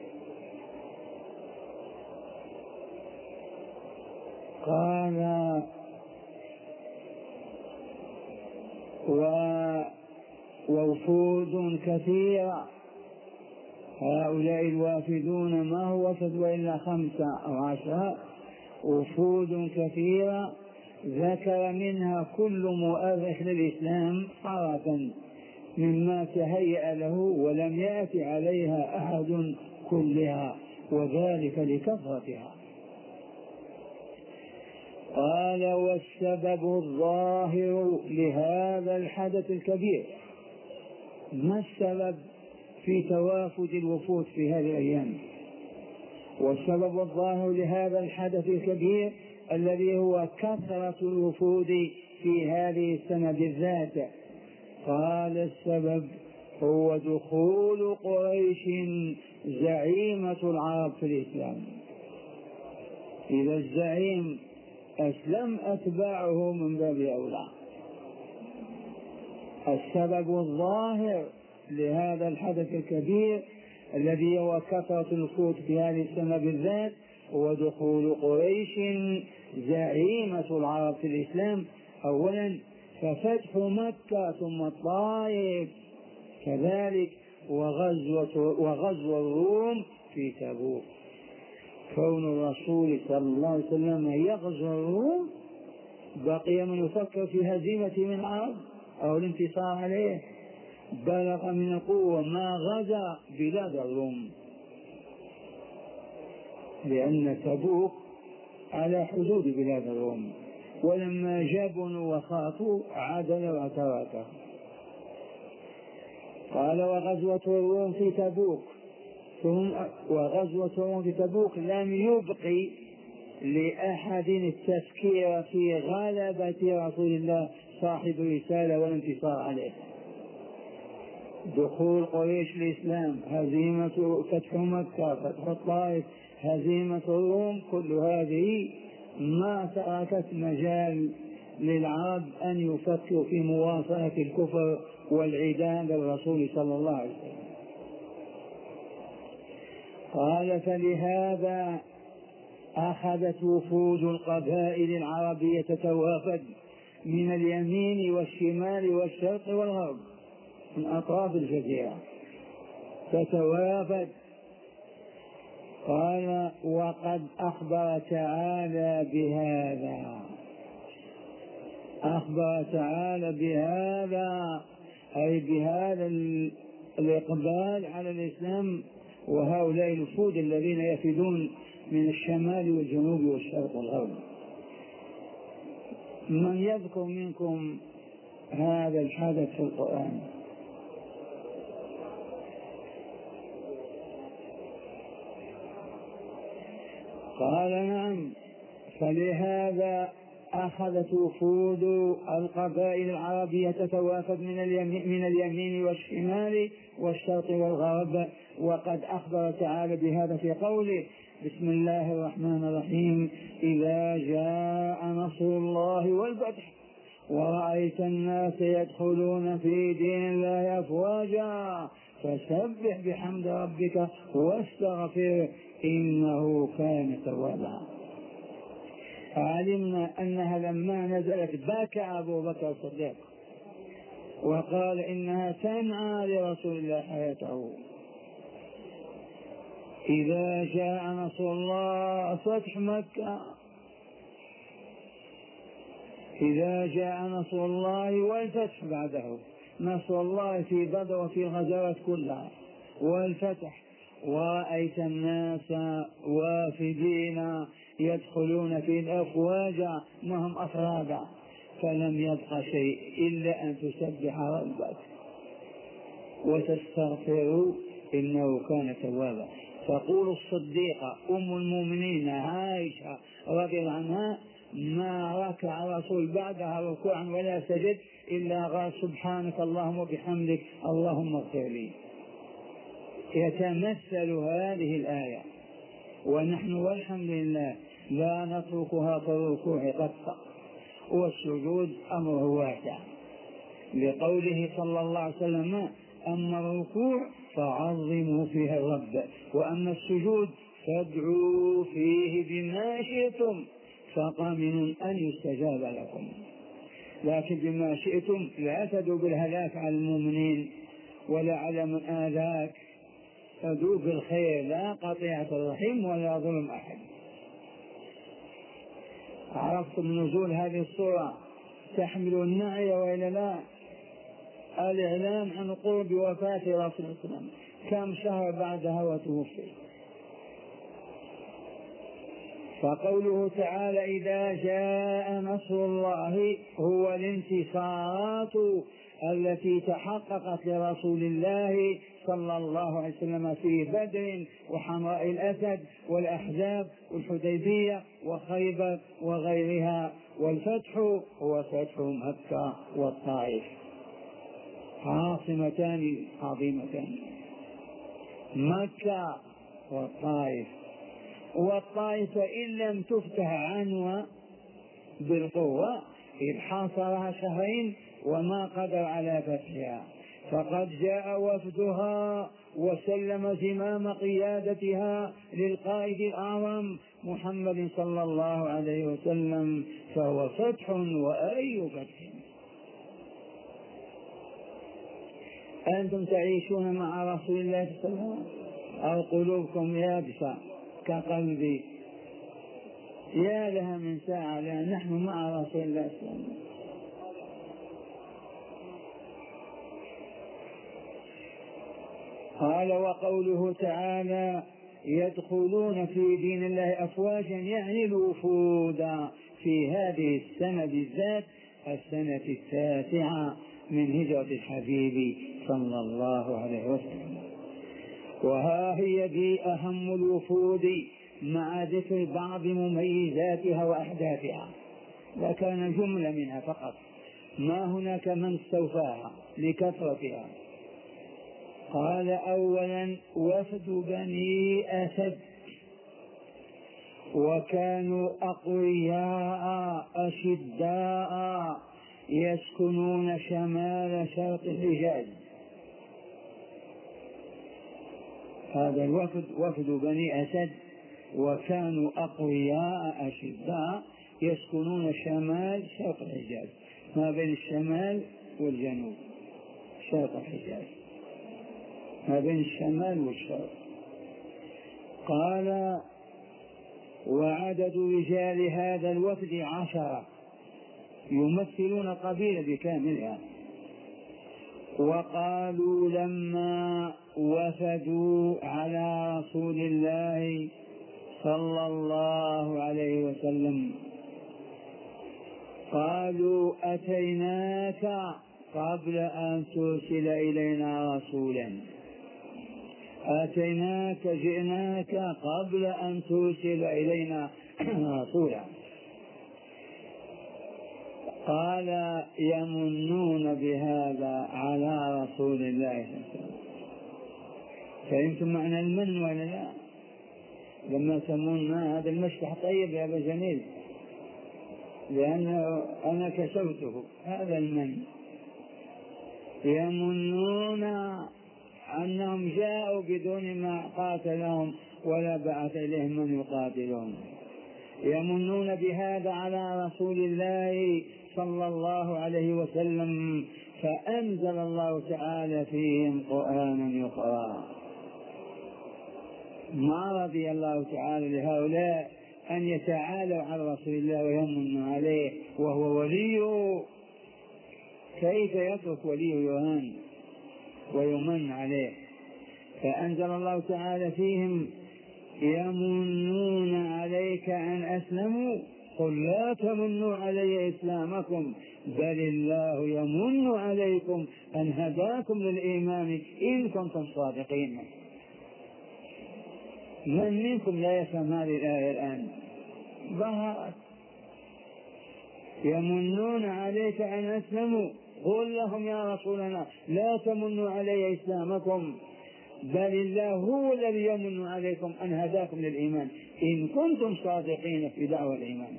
Speaker 1: قال ووفود كثيرة. هؤلاء الوافدون ما هو وفد وإلا 5 أو 10، وفود كثيرة ذكر منها كل مؤرخ للإسلام طرفا مما تهيأ له ولم يأتي عليها أحد كلها، وذلك لكثرتها. قال والسبب الظاهر لهذا الحدث الكبير. ما السبب في توافد الوفود في هذه الأيام؟ والسبب الظاهر لهذا الحدث الكبير الذي هو كثرة الوفود في هذه السنة بالذات. قال السبب هو دخول قريش زعيمة العرب في الإسلام. إذا الزعيم أسلم أتباعه من باب أولى. السبب الظاهر
Speaker 2: لهذا الحدث الكبير الذي هو كثرة الوفود في هذه السنة بالذات، ودخول قريش زعيمة العرب في الإسلام أولا، ففتح مكة ثم الطائف كذلك، وغزو الروم في تبوك. كون الرسول صلى الله عليه وسلم يغزو الروم، بقي من يفكر في هزيمة من العرب أو الانتصار عليه. بلغ من القوة ما غزا بلاد الروم، لأن تبوك على حدود بلاد الروم، ولما جبنوا وخافوا عدلوا وتركوا. قال وغزوة الروم في تبوك، وغزوة الروم في تبوك لم يبقي لأحد التفكير في غلبة رسول الله صاحب الرسالة والانتصار عليه. دخول قريش الإسلام، هزيمة، فتح مكة، فتح الطائف، هزيمة الروم، كل هذه ما تركت مجال للعرب أن يفكروا في مواصلة الكفر والعداء للرسول صلى الله عليه وسلم. قال فلهذا أخذت وفود القبائل العربية تتوافد من اليمين والشمال والشرق والغرب من أطراف الجزيرة تتوافد. قال وقد أخبر تعالى بهذا، أخبر تعالى بهذا أي بهذا الإقبال على الإسلام وهؤلاء الوفود الذين يفدون من الشمال والجنوب والشرق والغرب. من يذكر منكم هذا الحدث في القرآن؟ قال نعم، فلهذا أخذت وفود القبائل العربية تتوافد من اليمين والشمال والشرق والغرب. وقد أخبر تعالى بهذا في قوله بسم الله الرحمن الرحيم إذا جاء نصر الله والفتح ورأيت الناس يدخلون في دين الله أفواجا فسبح بحمد ربك واستغفره إنه كان توابا. علمنا أنها لما نزلت بكى أبو بكر الصديق وقال إنها تنعى لرسول الله حياته. إذا جاء نصر الله، فتح مكة، إذا جاء نصر الله والفتح بعده، نصر الله في بدر وفي الغزوات كلها والفتح، ورأيت الناس وافدين يدخلون في الأفواج وهم أفرادا، فلم يبق شيء إلا أن تسبح ربك وتستغفروا إنه كان توابا. تقول الصديقة أم المؤمنين عائشة رضي الله عنها ما ركع الرسول بعدها ركوعا ولا سجد إلا قال سبحانك اللهم وبحمدك اللهم اغفر لي. يتمثل هذه الآية، ونحن والحمد لله لا نتركها في الركوع قط، والسجود أمره واسع، لقوله صلى الله عليه وسلم أما الركوع فعظموا فيه الرب، وأما السجود فادعوا فيه بما شئتم فقامن أن يستجاب لكم. لكن بما شئتم لا تدعوا بالهلاك على المؤمنين ولا على من آذاك، تدعوا بالخير لا قطيعة الرحم ولا ظلم أحد. عرفتم نزول هذه الصورة تحمل النعي وإلا لا؟ الإعلام عن قرب وفاة رسول الله كم شهر بعدها وتوفي. فقوله تعالى إذا جاء نصر الله هو الانتصارات التي تحققت لرسول الله صلى الله عليه وسلم في بدر وحمراء الأسد والأحزاب والحديبية وخيبر وغيرها. والفتح هو فتح مكة والطائف، عاصمتان عظيمتان، مكة والطائف. والطائف إن لم تفتح عنوة بالقوة إذ حاصرها شهرين وما قدر على فتحها، فقد جاء وفدها وسلم زمام قيادتها للقائد الأعظم محمد صلى الله عليه وسلم، فهو فتح وأي فتح. أنتم تعيشون مع رسول الله صلى الله عليه وسلم أو قلوبكم يابسة كقلبي؟ يا لها من ساعة، لأن نحن مع رسول الله صلى الله عليه وسلم. قال وقوله تعالى يدخلون في دين الله أفواجا، يعني الوفود في هذه السنة بالذات، السنة 9 من هجرة الحبيب صلى الله عليه وسلم. وها هي دي أهم الوفود مع ذكر بعض مميزاتها وأحداثها، لكان جملة منها فقط، ما هناك من استوفاها لكثرتها. قال أولا وفد بني أسد، وكانوا أقوياء أشداء يسكنون شمال شرق الحجاز. هذا الوفد وفد بني أسد، وكانوا أقوياء أشداء يسكنون شمال شرق الحجاز، ما بين الشمال والجنوب، شرق الحجاز ما بين الشمال والشرق. قال وعدد رجال هذا الوفد 10 يمثلون قبيلة بكاملها. وقالوا لما وفدوا على رسول الله صلى الله عليه وسلم قالوا أتيناك قبل أن ترسل إلينا رسولا، أتيناك جئناك قبل أن ترسل إلينا رسولا. قال يمنون بهذا على رسول الله. فهمتم معنى المن ولا لا؟ لما يسمون ما هذا المشكح طيب يا أبا جميل، لأنه أنا كسوته، هذا المن. يمنون أنهم جاءوا بدون ما قاتلهم ولا بعث إليهم من يقاتلهم. يمنون بهذا على رسول الله صلى الله عليه وسلم، فأنزل الله تعالى فيهم قرآنا يقرأ. ما رضي الله تعالى لهؤلاء أن يتعالوا على رسول الله ويمنوا عليه وهو وليه. كيف يترك وليه يهان ويمن عليه؟ فأنزل الله تعالى فيهم يمنون عليك أن أسلموا قل لا تمنوا علي إسلامكم بل الله يمن عليكم أن هداكم للإيمان إن كنتم صادقين. من منكم لا يفهم هذه الآية الآن؟ ظهرت. يمنون عليك أن أسلموا قل لهم يا رسولنا لا تمنوا علي إسلامكم بل الله هو الذي يمن عليكم أن هداكم للإيمان إن كنتم صادقين في دعوة الإيمان.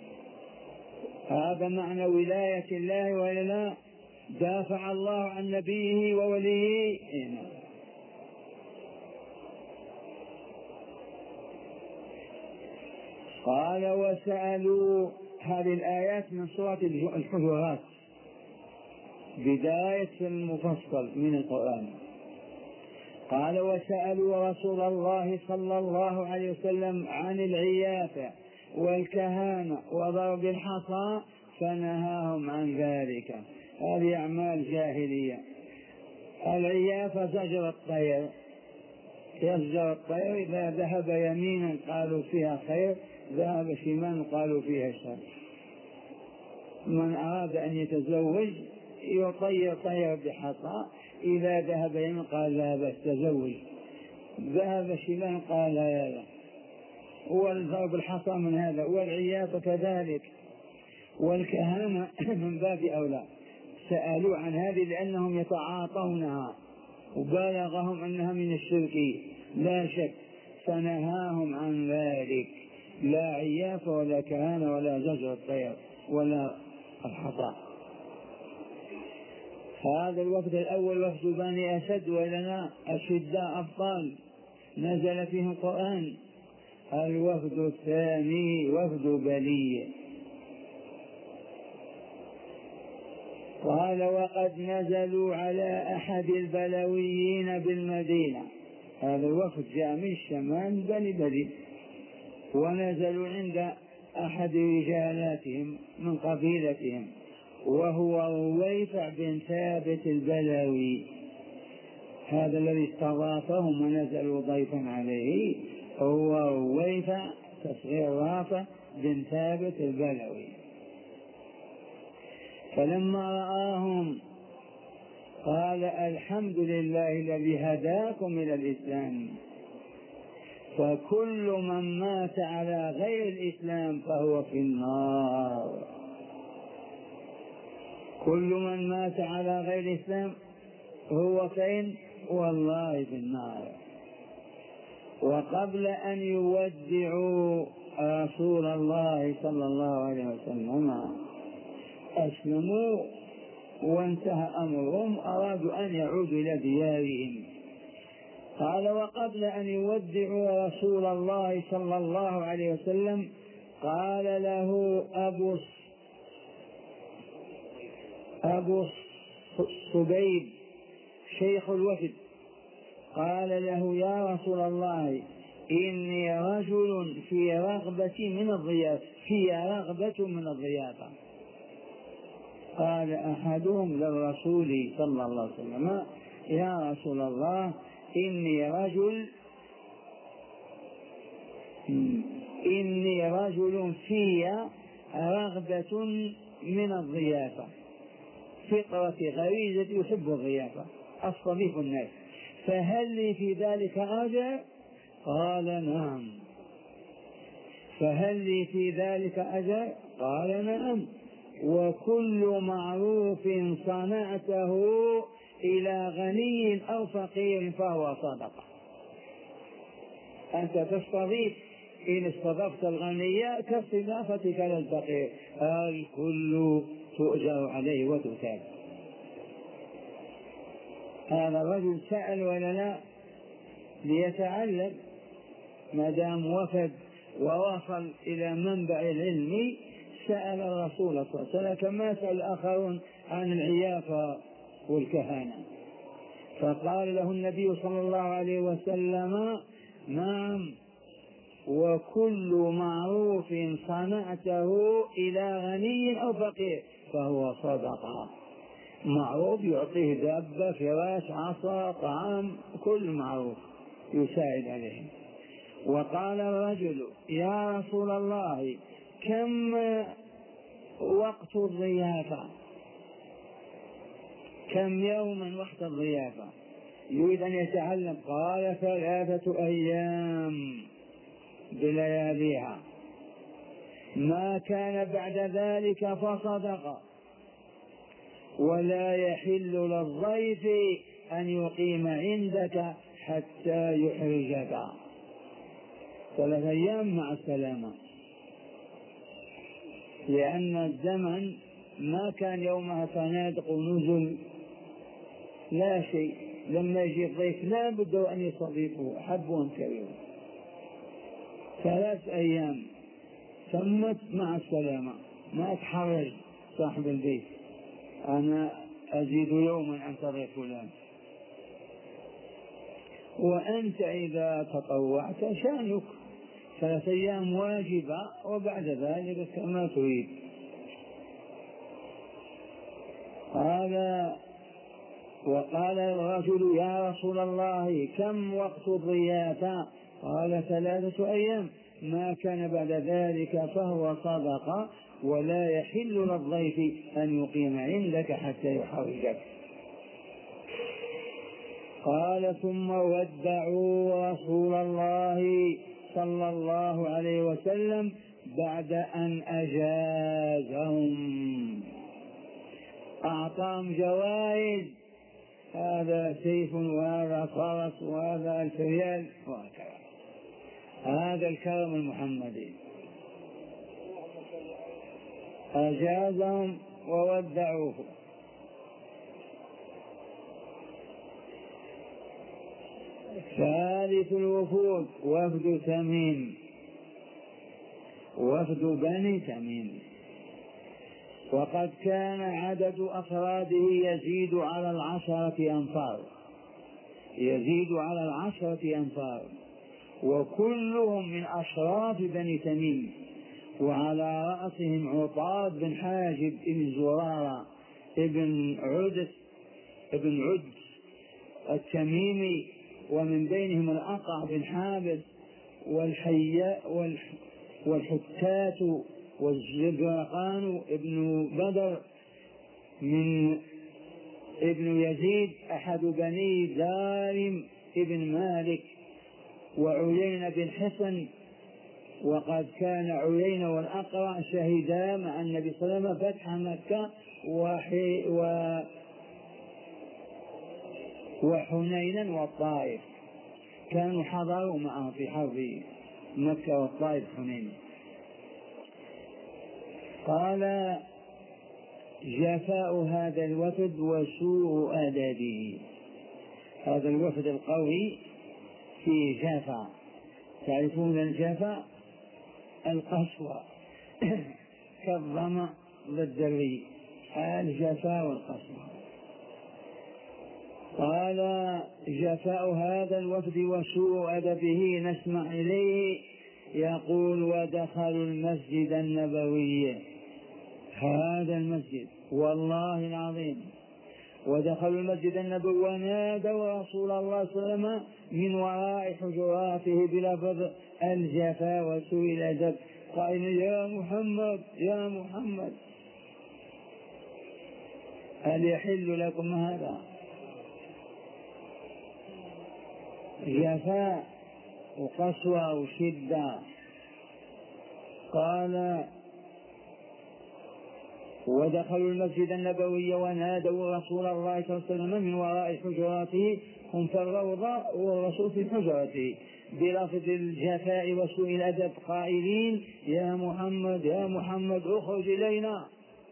Speaker 2: هذا معنى ولاية الله وإلا لا؟ دافع الله عن نبيه ووليه. قال وسألوا. هذه الآيات من سورة الحجرات، بداية المفصل من القرآن. قال وسألوا رسول الله صلى الله عليه وسلم عن العيافة والكهانة وضرب الحصى فنهاهم عن ذلك. هذه أعمال جاهلية. العيافة زجر الطير، يزجر الطير، إذا ذهب يمينا قالوا فيها خير، ذهب شمالا قالوا فيها شر. من أراد أن يتزوج يطير طير بحصى، إذا ذهب يمين قال لا بس تزوج، ذهب شمالا قال لا لا. والضرب الحصى من هذا، والعياذ كذلك، والكهانة من باب أولى. سألوا عن هذه لأنهم يتعاطونها وبالغهم أنها من الشرك لا شك، فنهاهم عن ذلك. لا عياف ولا كهانة ولا زجر الطير ولا الحصى. هذا الوفد الأول وفد بني أسد، ولنا أشداء أبطال نزل فيهم القرآن. الوفد الثاني وفد بلية. قال وقد نزلوا على أحد البلويين بالمدينة. هذا الوفد جاء من الشمال بني بلي، ونزلوا عند أحد رجالاتهم من قبيلتهم، وهو رويفع بن ثابت البلوي. هذا الذي استضافهم ونزلوا ضيفا عليه هو رويفع تصغير رافع بن ثابت البلوي. فلما رآهم قال الحمد لله الذي هداكم إلى الإسلام، فكل من مات على غير الإسلام فهو في النار. كل من مات على غير الإسلام هو فين؟ والله في النار. وقبل أن يودعوا رسول الله صلى الله عليه وسلم أسلموا وانتهى أمرهم، أرادوا أن يعودوا إلى ديارهم. قال وقبل أن يودعوا رسول الله صلى الله عليه وسلم قال له أبو الصبيب شيخ الوفد، قال له يا رسول الله إني رجل في رغبة من الضيافة. قال أحدهم للرسول صلى الله عليه وسلم يا رسول الله إني رجل في رغبة من الضيافة، فطرة غريزة يحب الضيافة، أستضيف الناس، فهل لي في ذلك أجر؟ قال نعم. فهل لي في ذلك أجر؟ قال نعم. وكل معروف صنعته إلى غني أو فقير فهو صدقة. أنت تستضيف، إن استضفت الغني كاستضافتك للفقير، الكل تؤجر عليه وتثاب. هذا الرجل سأل ولا لا ليتعلم، ما دام وفد ووصل إلى منبع العلم سأل الرسول صلى الله عليه وسلم كما سأل الآخرون عن العيافة والكهانة. فقال له النبي صلى الله عليه وسلم نعم، وكل معروف صنعته إلى غني أو فقير فهو صدقة. معروف يعطيه دابة، فراش، عصا، طعام، كل معروف يساعد عليه. وقال الرجل يا رسول الله كم وقت الضيافة؟ كم يوما وقت الضيافة؟ يريد أن يتعلم. قال 3 أيام بلياليها، ما كان بعد ذلك فصدق، ولا يحل للضيف أن يقيم عندك حتى يحرجك. 3 أيام مع السلامة، لأن الزمن ما كان يومها فنادق ونزل لا شيء. لما يجي الضيف لا بد أن يستضيفه حب كريم. 3 أيام ثمت مع السلامة، ما تحرج صاحب البيت أنا أزيد يوما أنتظر فلان. وأنت إذا تطوعت شأنك، 3 أيام واجبة وبعد ذلك كما تريد. وقال الرجل يا رسول الله كم وقت الضيافة؟ قال 3 أيام، ما كان بعد ذلك فهو صدقة، ولا يحل للضيف أن يقيم عندك حتى يحرجك. قال ثم ودعوا رسول الله صلى الله عليه وسلم بعد أن أجازهم، أعطاهم جوائز، هذا سيف وهذا فرس وهذا 1000 ريال وهكذا. هذا الكرم المحمدي. أجازهم وودعوه. ثالث الوفود وفد تميم، وفد بني تميم، وقد كان عدد أفراده يزيد على 10 أنفار، يزيد على 10 أنفار، وكلهم من أشراف بني تميم، وعلى رأسهم عطاد بن حاجب بن زرارة ابن عدس التميمي، ومن بينهم الأقع بن حابس والحتات والزبرقان ابن بدر من ابن يزيد أحد بني دارم ابن مالك، وعيين بن حصن. وقد كان عيين والأقرع شهدا مع النبي صلى الله عليه وسلم فتح مكة وحنينا والطائف، كانوا حضروا معه في حرب مكة والطائف حنين. قال جفاء هذا الوفد وسوء آدابه. هذا الوفد القوي في جفا، تعرفون الجفا القسوة كالظمأ ضد الجفا والقسوة. قال جفاء هذا الوفد وسوء أدبه، نسمع إليه يقول ودخلوا المسجد النبوي، هذا المسجد والله العظيم، ودخلوا المسجد النبوي ونادوا رسول الله صلى الله عليه وسلم من وراء حجراته بلفظ الجفا وسوء الأدب، قائلين يا محمد يا محمد هل يحل لكم هذا؟ جفاء وقسوة وشدة. قال ودخلوا المسجد النبوي ونادوا رسول الله صلى الله عليه وسلم من وراء حجراته، هم في الروضة والرسول في حجرته، بلفظ الجفاء وسوء الأدب، قائلين يا محمد يا محمد اخرج إلينا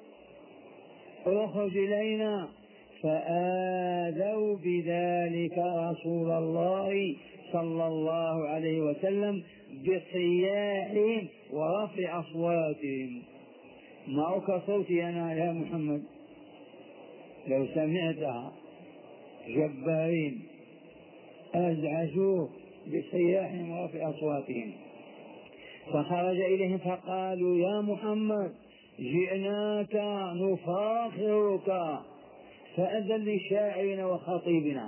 Speaker 2: اخرج إلينا. فآذوا بذلك رسول الله صلى الله عليه وسلم بصياحهم ورفع أصواتهم. معك صوتي أنا يا محمد لو سمعتها، جبارين أزعجوه بصياحهم ورفع أصواتهم. فخرج إليهم فقالوا يا محمد جئناك نفاخرك فأذن لشاعرنا وخطيبنا.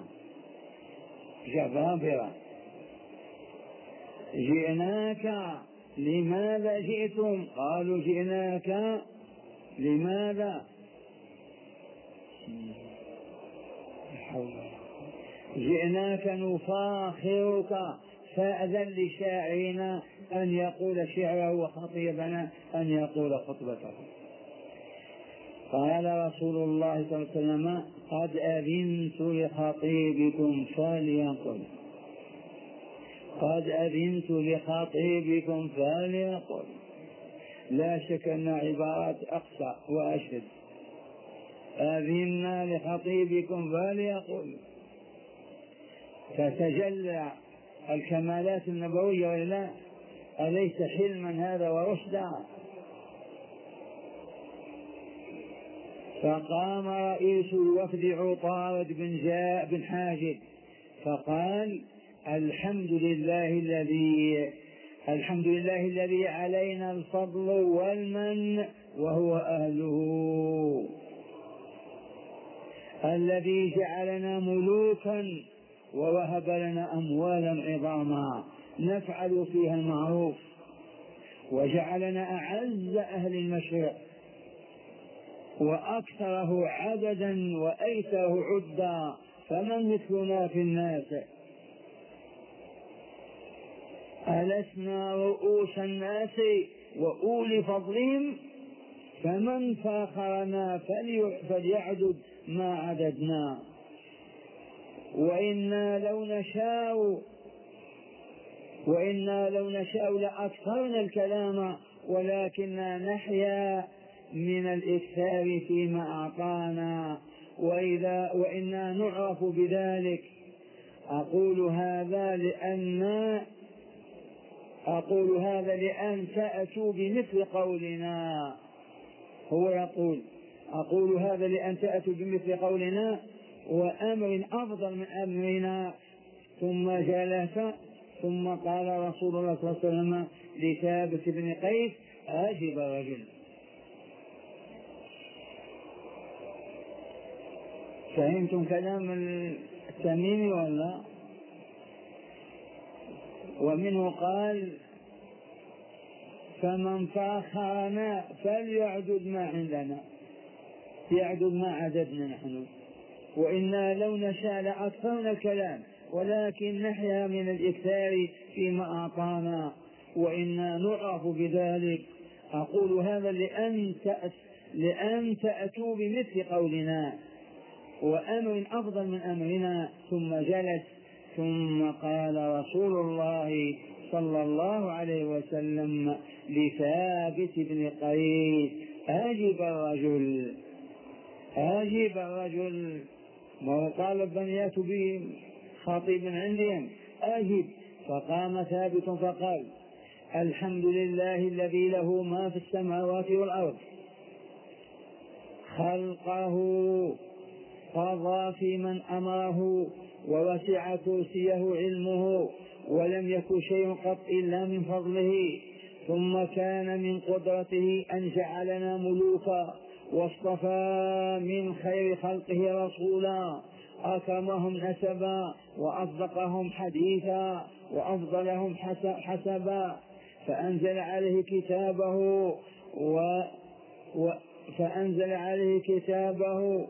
Speaker 2: جبابرة جئناك لماذا جئتم؟ قالوا جئناك لماذا؟ جئناك نفاخرك فأذن لشاعرنا أن يقول شعره وخطيبنا أن يقول خطبته. قال رسول الله صلى الله عليه وسلم قد أذنت لخطيبكم فليقل، قد أذنت لخطيبكم فليقل. لا شك أن عبارات أقصى وأشد. أذنا لخطيبكم فليقل، فتجلى الكمالات النبوية ولا أليس حلما هذا ورشدا؟ فقام رئيس الوفد عطارد بن حاجب فقال الحمد لله الذي علينا الفضل والمن وهو أهله، الذي جعلنا ملوكا ووهب لنا أموالا عظاما نفعل فيها المعروف، وجعلنا أعز أهل المشرق وأكثره عددا وأيسره عدا، فمن مثلنا في الناس؟ ألسنا رؤوس الناس وأولي فضلهم؟ فمن فاخرنا فليعدد ما عددنا. وإنا لو نشاء لأكثرنا الكلام، ولكننا نحيا من الإكثار فيما أعطانا، وإنا نعرف بذلك. أقول هذا لأن تأتوا بمثل قولنا. هو يقول أقول هذا لأن تأتوا بمثل قولنا وأمر أفضل من أمرنا. ثم جلس، ثم قال رسول الله صلى الله عليه وسلم لثابت بن قيس: أجب رجل. فهمتم كلام التميمي ولا؟ ومنه قال: فمن فاخرنا فليعدد ما عندنا، يعدد ما عددنا نحن، وإنا لو نشاء لأكثرنا الكلام ولكن نحيا من الإكثار فيما أعطانا وإنا نعرف بذلك. أقول هذا لأن تأتوا بمثل قولنا وأمر أفضل من أمرنا. ثم جلس، ثم قال رسول الله صلى الله عليه وسلم لثابت بن قيس: أجب الرجل، أجب الرجل. وقال البنيات به خطيب عندهم: أجب. فقام ثابت فقال: الحمد لله الذي له ما في السماوات والأرض، خلقه قضى في من أمره ووسع كرسيه علمه ولم يكن شيء قط إلا من فضله. ثم كان من قدرته أن جعلنا ملوكا واصطفى من خير خلقه رسولا، أكرمهم نسبا وأصدقهم حديثا وأفضلهم حسبا، فأنزل عليه كتابه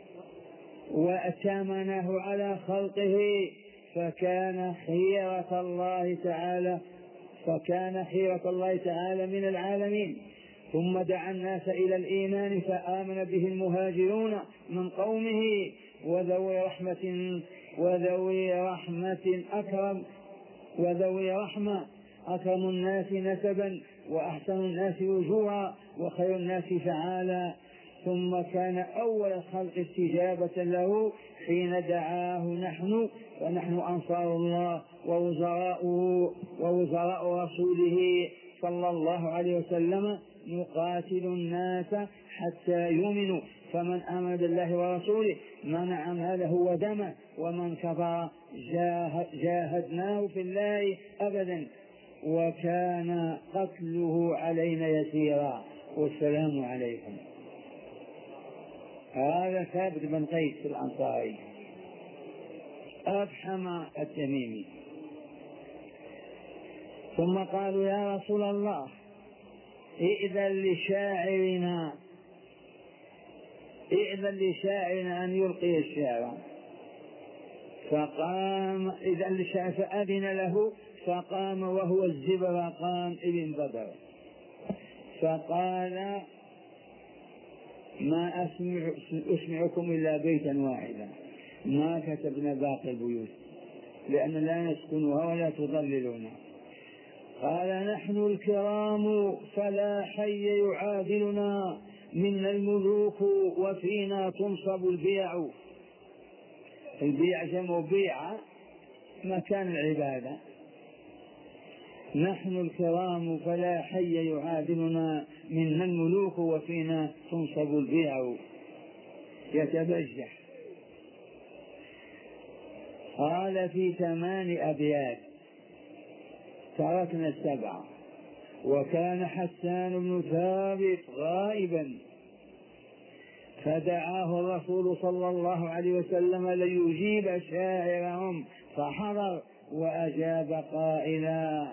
Speaker 2: وأتمنه على خلقه، فكان خيرة الله تعالى من العالمين. ثم دعا الناس إلى الإيمان فآمن به المهاجرون من قومه وذوي رحمة أكرم الناس نسبا وأحسن الناس وجوها وخير الناس فعالا. ثم كان أول الخلق استجابة له حين دعاه نحن، ونحن أنصار الله ووزراء رسوله صلى الله عليه وسلم، نقاتل الناس حتى يؤمنوا، فمن آمن بالله ورسوله منع ماله ودمه، ومن كفر جاهدناه في الله أبدا، وكان قتله علينا يسيرا. والسلام عليكم. هذا ثابت بن قيس الأنصاري أفحم التميمي. ثم قالوا: يا رسول الله، ائذن لشاعرنا أن يلقي الشعر. فقام فأذن له، فقام وهو الزبرقان ابن بدر فقال: ما أسمعكم إلا بيتا واحدا، ما كتبنا باقي البيوت لأن لا نسكنها ولا تضللنا. قال: نحن الكرام فلا حي يعادلنا، منا الملوك وفينا تنصب البيع. البيع جمع بيعة، مكان العبادة. نحن الكرام فلا حي يعادلنا، منا الملوك وفينا تنصب البيع. يتبجح. قال في 8 أبيات تركنا 7. وكان حسان بن ثابت غائبا، فدعاه الرسول صلى الله عليه وسلم ليجيب شاعرهم، فحضر وأجاب قائلا: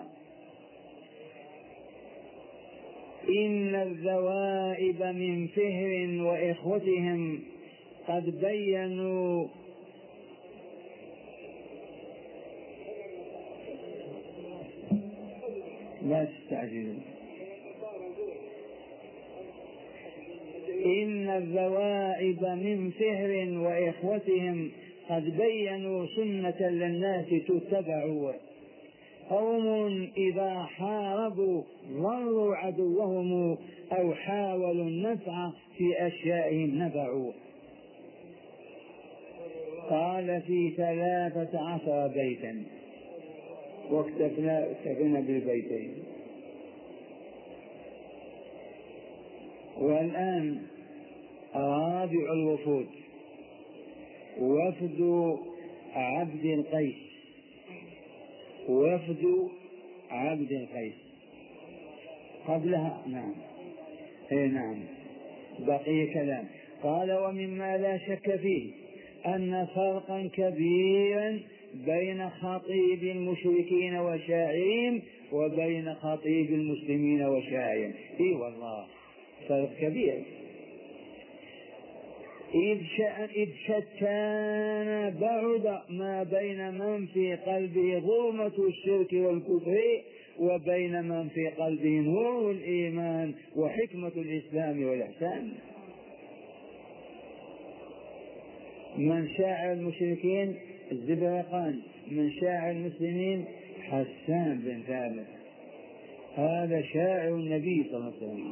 Speaker 2: إن الذوائب من فهر وإخوتهم قد بينوا لا تستعجلوا. إن الذوائب من فهر وإخوتهم قد بينوا سنة للناس تتبع، قوم إذا حاربوا ضروا عدوهم أو حاولوا النفع في أشيائهم نفعوا. قال في 13 بيتا، واكتفنا بالبيتين. والآن رابع الوفود وفد عبد القيس. وفد عبد القيس قبلها نعم بقي كلام. قال ومما لا شك فيه أن فرقا كبيرا بين خطيب المشركين وشاعرهم وبين خطيب المسلمين وشاعرهم. اي والله فرق كبير. إذ شتان بعد ما بين من في قلبه ظلمة الشرك والكفر وبين من في قلبه نور الإيمان وحكمة الإسلام والإحسان. من شاعر المشركين الزبرقان، من شاعر المسلمين حسان بن ثابت، هذا شاعر النبي صلى الله عليه وسلم.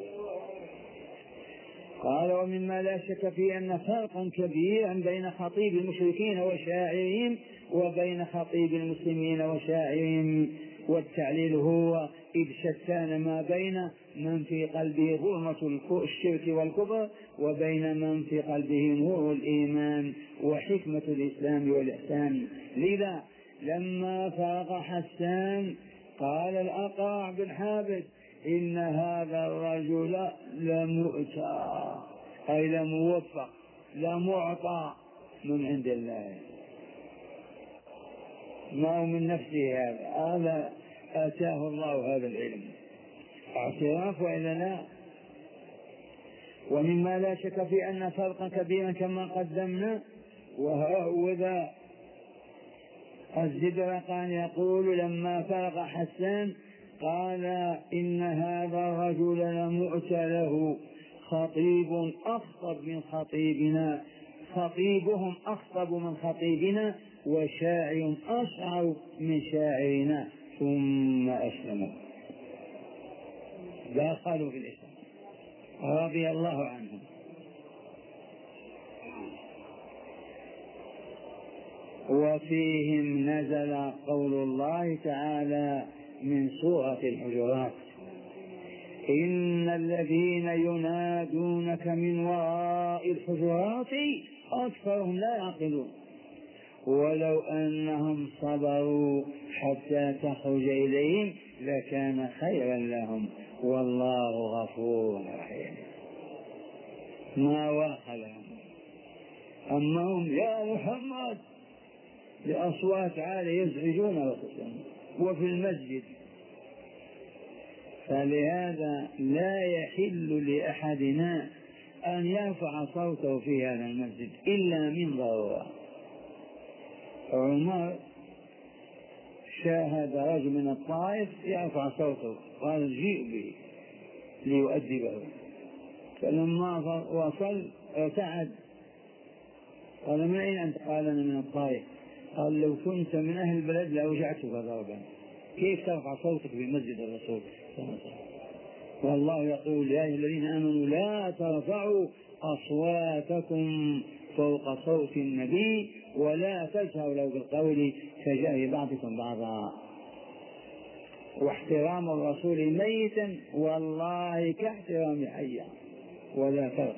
Speaker 2: قال ومما لا شك فيه أن فرقا كبيرا بين خطيب المشركين وشاعرهم وبين خطيب المسلمين وشاعرهم. والتعليل هو إذ شتان ما بين من في قلبه ظلمة الشرك والكفر وبين من في قلبه نور الإيمان وحكمة الإسلام والإحسان. لذا لما فرغ حسان قال الأقرع بن حابس إن هذا الرجل لمؤتى، أي لموفق، لمعطى من عند الله، ما هو من نفسه، هذا آتاه الله هذا العلم. اعتراف وإلا لا. ومما لا شك في أن فرقا كبيرا كما قدمنا. وهذا الزبرقان يقول لما فرغ حسان قال إن هذا الرجل لمؤتى له خطيب أخطب من خطيبنا، خطيبهم أخطب من خطيبنا وشاعر أشعر من شاعرنا، ثم أسلموا دخلوا في الإسلام رضي الله عنهم. وفيهم نزل قول الله تعالى من سورة الحجرات إن الذين ينادونك من وراء الحجرات أكثرهم لا يعقلون ولو أنهم صبروا حتى تخرج إليهم لكان خيرا لهم والله غفور رحيم. ما واخلهم. أما هم يا محمد بأصوات عالية يزعجون رسولهم وفي المسجد. فلهذا لا يحل لأحدنا أن يرفع صوته في هذا المسجد إلا من ضرورة. عمر شاهد رجل من الطائف يرفع صوته قال جيء به ليؤدبه، فلما وصل ارتعد قال من أين أنت؟ قال أنا من الطائف. قال لو كنت من أهل البلد لأوجعتك ضربا، كيف ترفع صوتك في مسجد الرسول؟ والله يقول يا أيها الذين آمنوا لا ترفعوا أصواتكم فوق صوت النبي ولا تجهروا له بالقول كجهر بعضكم بعضا. واحترام الرسول ميتا والله كاحترام حيا ولا فرق.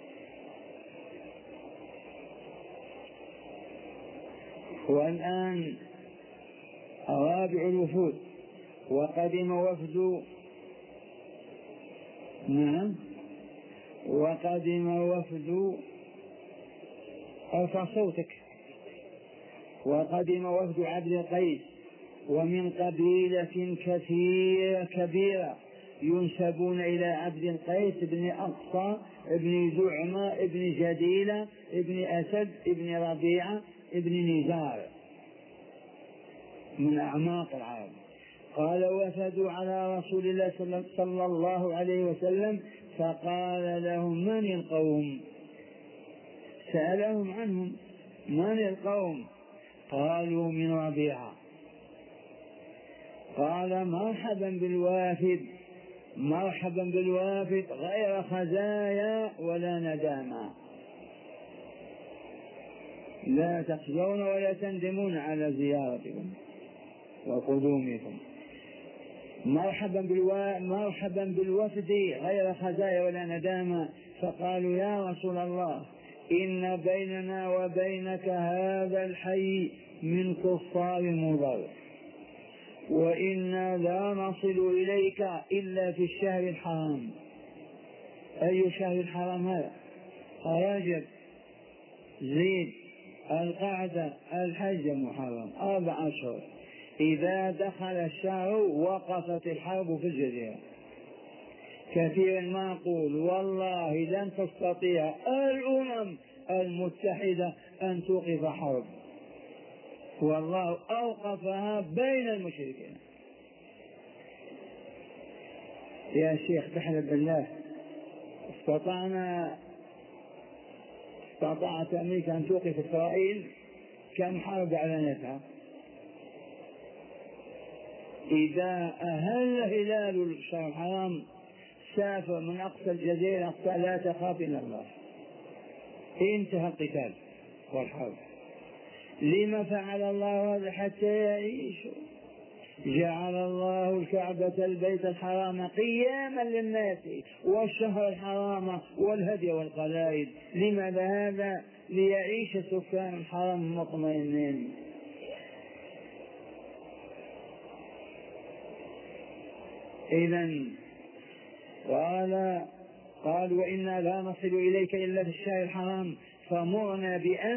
Speaker 2: والآن رابع الوفود وقدم وفد وقدم وفد ارفع صوتك. وقدم وفد عبد القيس ومن قبيلة كبيرة ينسبون إلى عبد القيس بن أقصى ابن زعمة ابن جديلة ابن أسد ابن ربيعة ابن نزار من أعماق العرب. قال وفدوا على رسول الله صلى الله عليه وسلم فقال لهم من القوم؟ سألهم عنهم من القوم؟ قالوا من ربيعة. قال مرحبا بالوافد، مرحبا بالوافد غير خزايا ولا ندامة. لا تخشون ولا تندمون على زيارتكم وقدومكم. مرحبا بالوفد غير خزايا ولا ندامة. فقالوا يا رسول الله إن بيننا وبينك هذا الحي من كفار مضر، وإنا لا نصل إليك إلا في الشهر الحرام. أي شهر الحرام هذا؟ رجب، زيد، القعدة، الحج، المحرم، 4 أشهر. إذا دخل الشهر وقفت الحرب في الجزيرة. كثيرا ما أقول والله لن تستطيع الأمم المتحدة أن توقف حرب، والله أوقفها بين المشركين. يا شيخ تحلف بالله، استطاعت أمريكا أن توقف إسرائيل؟ كم حرب أعلنتها؟ إذا أهل هلال الشهر الحرام سافر من أقصى الجزيرة أقصى لا تخاف إلا الله، انتهى القتال والحرب. لما فعل الله هذا؟ حتى يعيشوا. جعل الله الكعبة البيت الحرام قياما للناس والشهر الحرام والهدي والقلائد. لماذا هذا؟ ليعيش سكان الحرم مطمئنين. إذن قال وإنا لا نصل إليك إلا في الشهر الحرام، فمرنا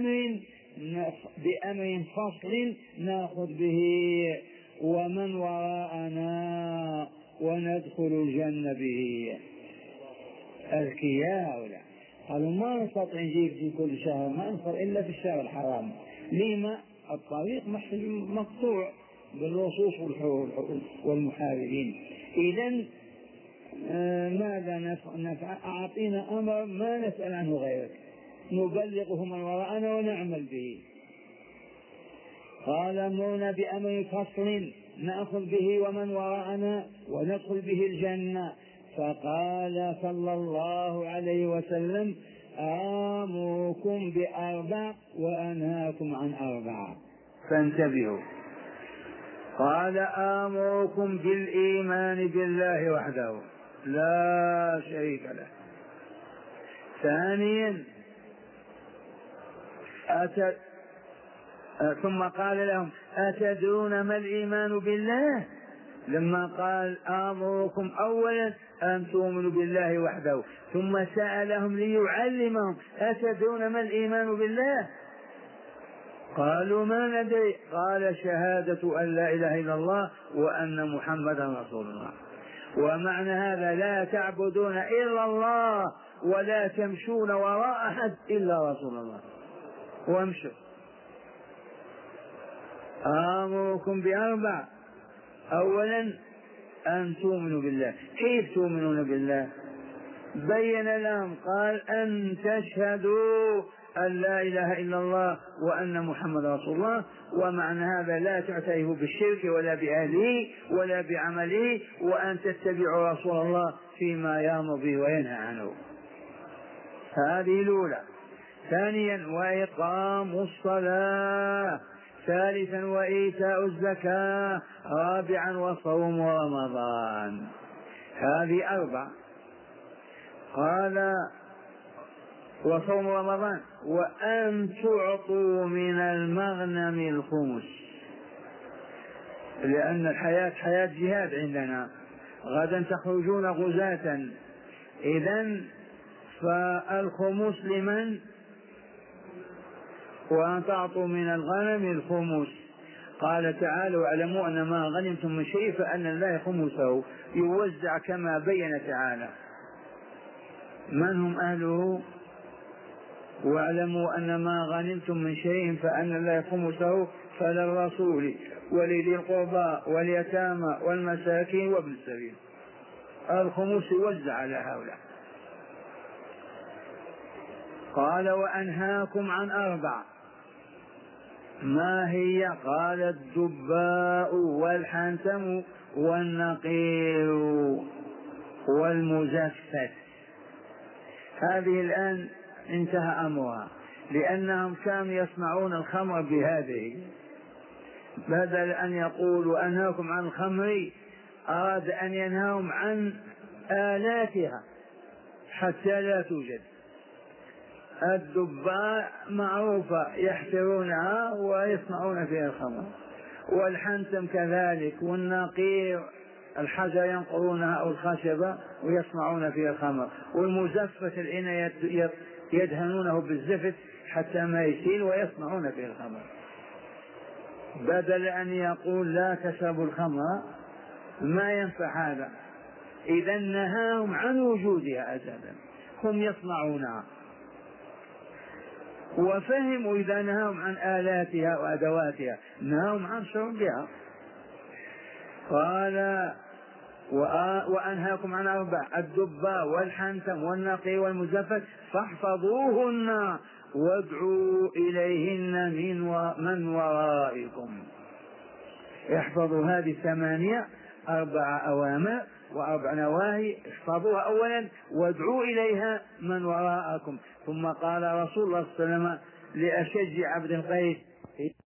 Speaker 2: بأمر فصل نأخذ به ومن وراءنا وندخل الجنة به. أذكياء هؤلاء قالوا ما نستطيع نجيب في كل شهر، ما نصل إلا في الشهر الحرام. لما؟ الطريق مقطوع باللصوص والمحاربين. إذن ماذا نفعل؟ أعطينا أمر ما نسأل عنه غيرك، نبلغه من وراءنا ونعمل به. قال مرنا بأمر فصل نأخذ به ومن وراءنا وندخل به الجنة. فقال صلى الله عليه وسلم آمركم ب4 وأنهاكم عن 4.
Speaker 1: فانتبهوا. قال آمركم بالإيمان بالله وحده لا شريك له. ثانيا ثم قال لهم أتدرون ما الإيمان بالله؟ لما قال آمركم أولا أن تؤمنوا بالله وحده، ثم سألهم ليعلمهم أتدرون ما الإيمان بالله؟ قالوا ما ندري. قال شهادة أن لا إله إلا الله وأن محمدا رسول الله. ومعنى هذا لا تعبدون إلا الله ولا تمشون وراء أحد إلا رسول الله. وامشوا. آمركم ب4. أولا أن تؤمنوا بالله. كيف تؤمنون بالله؟ بين لهم قال أن تشهدوا أن لا إله إلا الله وأن محمد رسول الله. ومعنى هذا لا تعترفوا بالشرك ولا بأهله ولا بعمله، وأن تتبعوا رسول الله فيما يأمر به وينهى عنه. هذه الأولى. ثانيا وإقام الصلاة. ثالثا وإيتاء الزكاة. رابعا وصوم رمضان. هذه 4. قال وصوم رمضان وأن تعطوا من المغنم الخمس، لأن الحياة حياة جهاد عندنا، غدا تخرجون غزاة. إذن فالخمس لمن؟ وأن تعطوا من الغنم الخمس. قال تعالى واعلموا أن ما غنمتم من شيء فأن الله خمسه يوزع كما بين تعالى. من هم أهله؟ واعلموا أن ما غنمتم من شيء فأن الله خمسه فللرسول ولذي القربى واليتامى والمساكين وابن السبيل. الخمس يوزع على هؤلاء. قال وأنهاكم عن 4. ما هي؟ قال الدباء والحنتم والنقير والمزفت. هذه الآن انتهى أمرها. لأنهم كانوا يصنعون الخمر بهذه، بدل أن يقولوا أنهاكم عن الخمر أراد أن ينهاهم عن آلاتها حتى لا توجد. الدباء معروفة يحفرونها ويصنعون فيها الخمر، والحنتم كذلك، والنقير الحجر ينقرونها أو الخشبة ويصنعون فيها الخمر، والمزفت الإناء يدهنونه بالزفت حتى ما يسيل ويصنعون فيه الخمر. بدل أن يقول لا تشربوا الخمر ما ينفع هذا، إذا نهاهم عن وجودها أساسا، هم يصنعونها. وفهموا إذا نهاهم عن آلاتها وأدواتها نهاهم عن شربها. قال وأنهاكم عن 4: الدباء والحنتم والنقي والمزفت فاحفظوهن وادعوا إليهن من ورائكم. احفظوا هذه 8، 4 أوامر و4 نواهي، احفظوها أولا وادعوا إليها من وراءكم. ثم قال رسول الله صلى الله عليه وسلم لأشج عبد القيس: